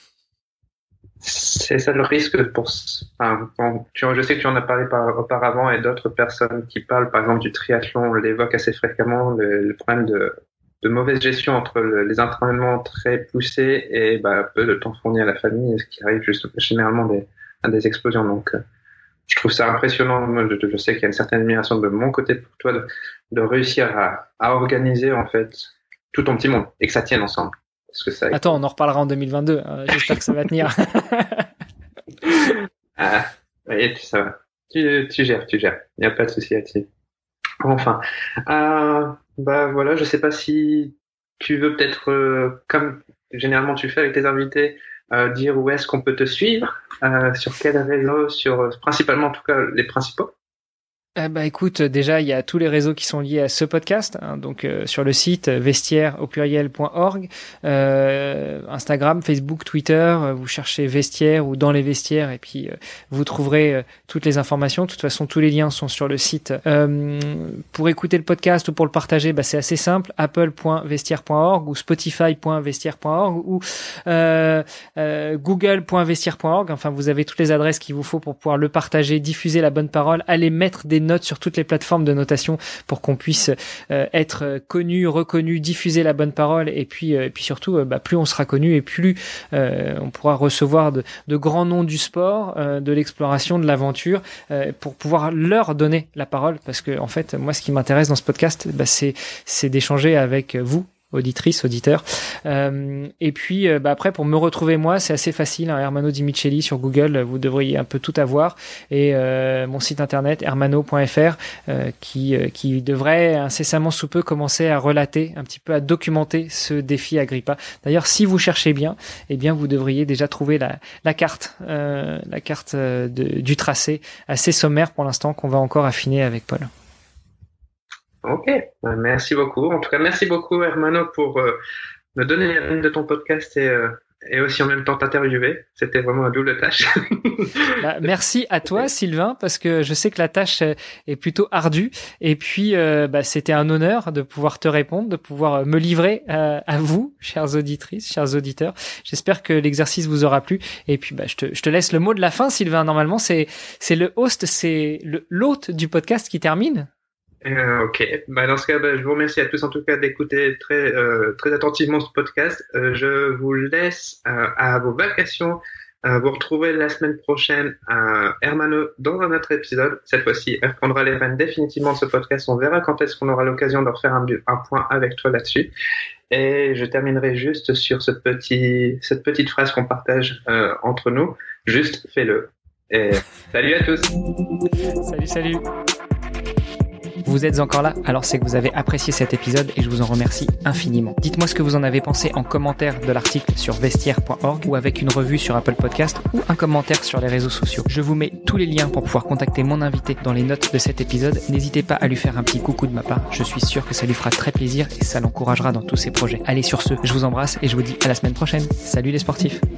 C'est ça le risque pour. Enfin, quand tu, je sais que tu en as parlé par, auparavant et d'autres personnes qui parlent, par exemple, du triathlon, on l'évoque assez fréquemment, le, le problème de, de mauvaise gestion entre le, les entraînements très poussés et bah, peu de temps fourni à la famille, ce qui arrive juste généralement des, à des explosions. Donc, euh, je trouve ça impressionnant. Moi, je, je sais qu'il y a une certaine admiration de mon côté pour toi de, de réussir à, à organiser en fait tout ton petit monde et que ça tienne ensemble. Parce que ça... Attends, on en reparlera en deux mille vingt-deux. Euh, j'espère que ça va tenir. Ah, oui, ça va. Tu, tu gères, tu gères. Il n'y a pas de souci là-dessus. Enfin, euh, bah voilà, je sais pas si tu veux peut-être, euh, comme généralement tu fais avec tes invités, euh, dire où est-ce qu'on peut te suivre, euh, sur quel réseau, sur principalement en tout cas les principaux. Eh ben, écoute, déjà, il y a tous les réseaux qui sont liés à ce podcast, hein, donc euh, sur le site vestiaire au pluriel point org, euh, Instagram, Facebook, Twitter, euh, vous cherchez vestiaire ou dans les vestiaires et puis euh, vous trouverez euh, toutes les informations. De toute façon, tous les liens sont sur le site. Euh, pour écouter le podcast ou pour le partager, bah, c'est assez simple, apple point vestiaire point org ou spotify point vestiaire point org ou euh, euh, google point vestiaire point org. Enfin, vous avez toutes les adresses qu'il vous faut pour pouvoir le partager, diffuser la bonne parole, aller mettre des notes sur toutes les plateformes de notation pour qu'on puisse euh, être connu, reconnu, diffuser la bonne parole et puis euh, et puis surtout euh, bah, plus on sera connu et plus euh, on pourra recevoir de, de grands noms du sport, euh, de l'exploration, de l'aventure euh, pour pouvoir leur donner la parole parce que en fait moi ce qui m'intéresse dans ce podcast bah, c'est c'est d'échanger avec vous, auditrice, auditeur. Euh, et puis euh, bah après pour me retrouver moi c'est assez facile, hein, Ermanno Di Micheli sur Google, vous devriez un peu tout avoir et euh, mon site internet ermanno point fr euh, qui euh, qui devrait incessamment sous peu commencer à relater un petit peu, à documenter ce défi Agrippa. D'ailleurs si vous cherchez bien, eh bien vous devriez déjà trouver la la carte euh, la carte de, du tracé assez sommaire pour l'instant qu'on va encore affiner avec Paul. Ok, merci beaucoup. En tout cas, merci beaucoup Ermanno pour euh, me donner les rênes de ton podcast et, euh, et aussi en même temps t'interviewer. C'était vraiment une double tâche. Bah, merci à toi Sylvain parce que je sais que la tâche est plutôt ardue et puis euh, bah, c'était un honneur de pouvoir te répondre, de pouvoir me livrer euh, à vous, chères auditrices, chers auditeurs. J'espère que l'exercice vous aura plu et puis bah, je te, je te laisse le mot de la fin Sylvain. Normalement c'est c'est le host, c'est le, l'hôte du podcast qui termine. Euh, ok, bah, dans ce cas, bah, je vous remercie à tous en tout cas d'écouter très euh, très attentivement ce podcast. Euh, je vous laisse euh, à vos vacations. Euh, vous retrouvez la semaine prochaine euh, Ermanno dans un autre épisode. Cette fois-ci, elle prendra les rênes définitivement de ce podcast. On verra quand est-ce qu'on aura l'occasion de refaire un, un point avec toi là-dessus. Et je terminerai juste sur ce petit cette petite phrase qu'on partage euh, entre nous. Juste fais-le. Et salut à tous. Salut, salut. Vous êtes encore là, alors c'est que vous avez apprécié cet épisode et je vous en remercie infiniment. Dites-moi ce que vous en avez pensé en commentaire de l'article sur vestiaire point org ou avec une revue sur Apple Podcast ou un commentaire sur les réseaux sociaux. Je vous mets tous les liens pour pouvoir contacter mon invité dans les notes de cet épisode. N'hésitez pas à lui faire un petit coucou de ma part. Je suis sûr que ça lui fera très plaisir et ça l'encouragera dans tous ses projets. Allez, sur ce, je vous embrasse et je vous dis à la semaine prochaine. Salut les sportifs!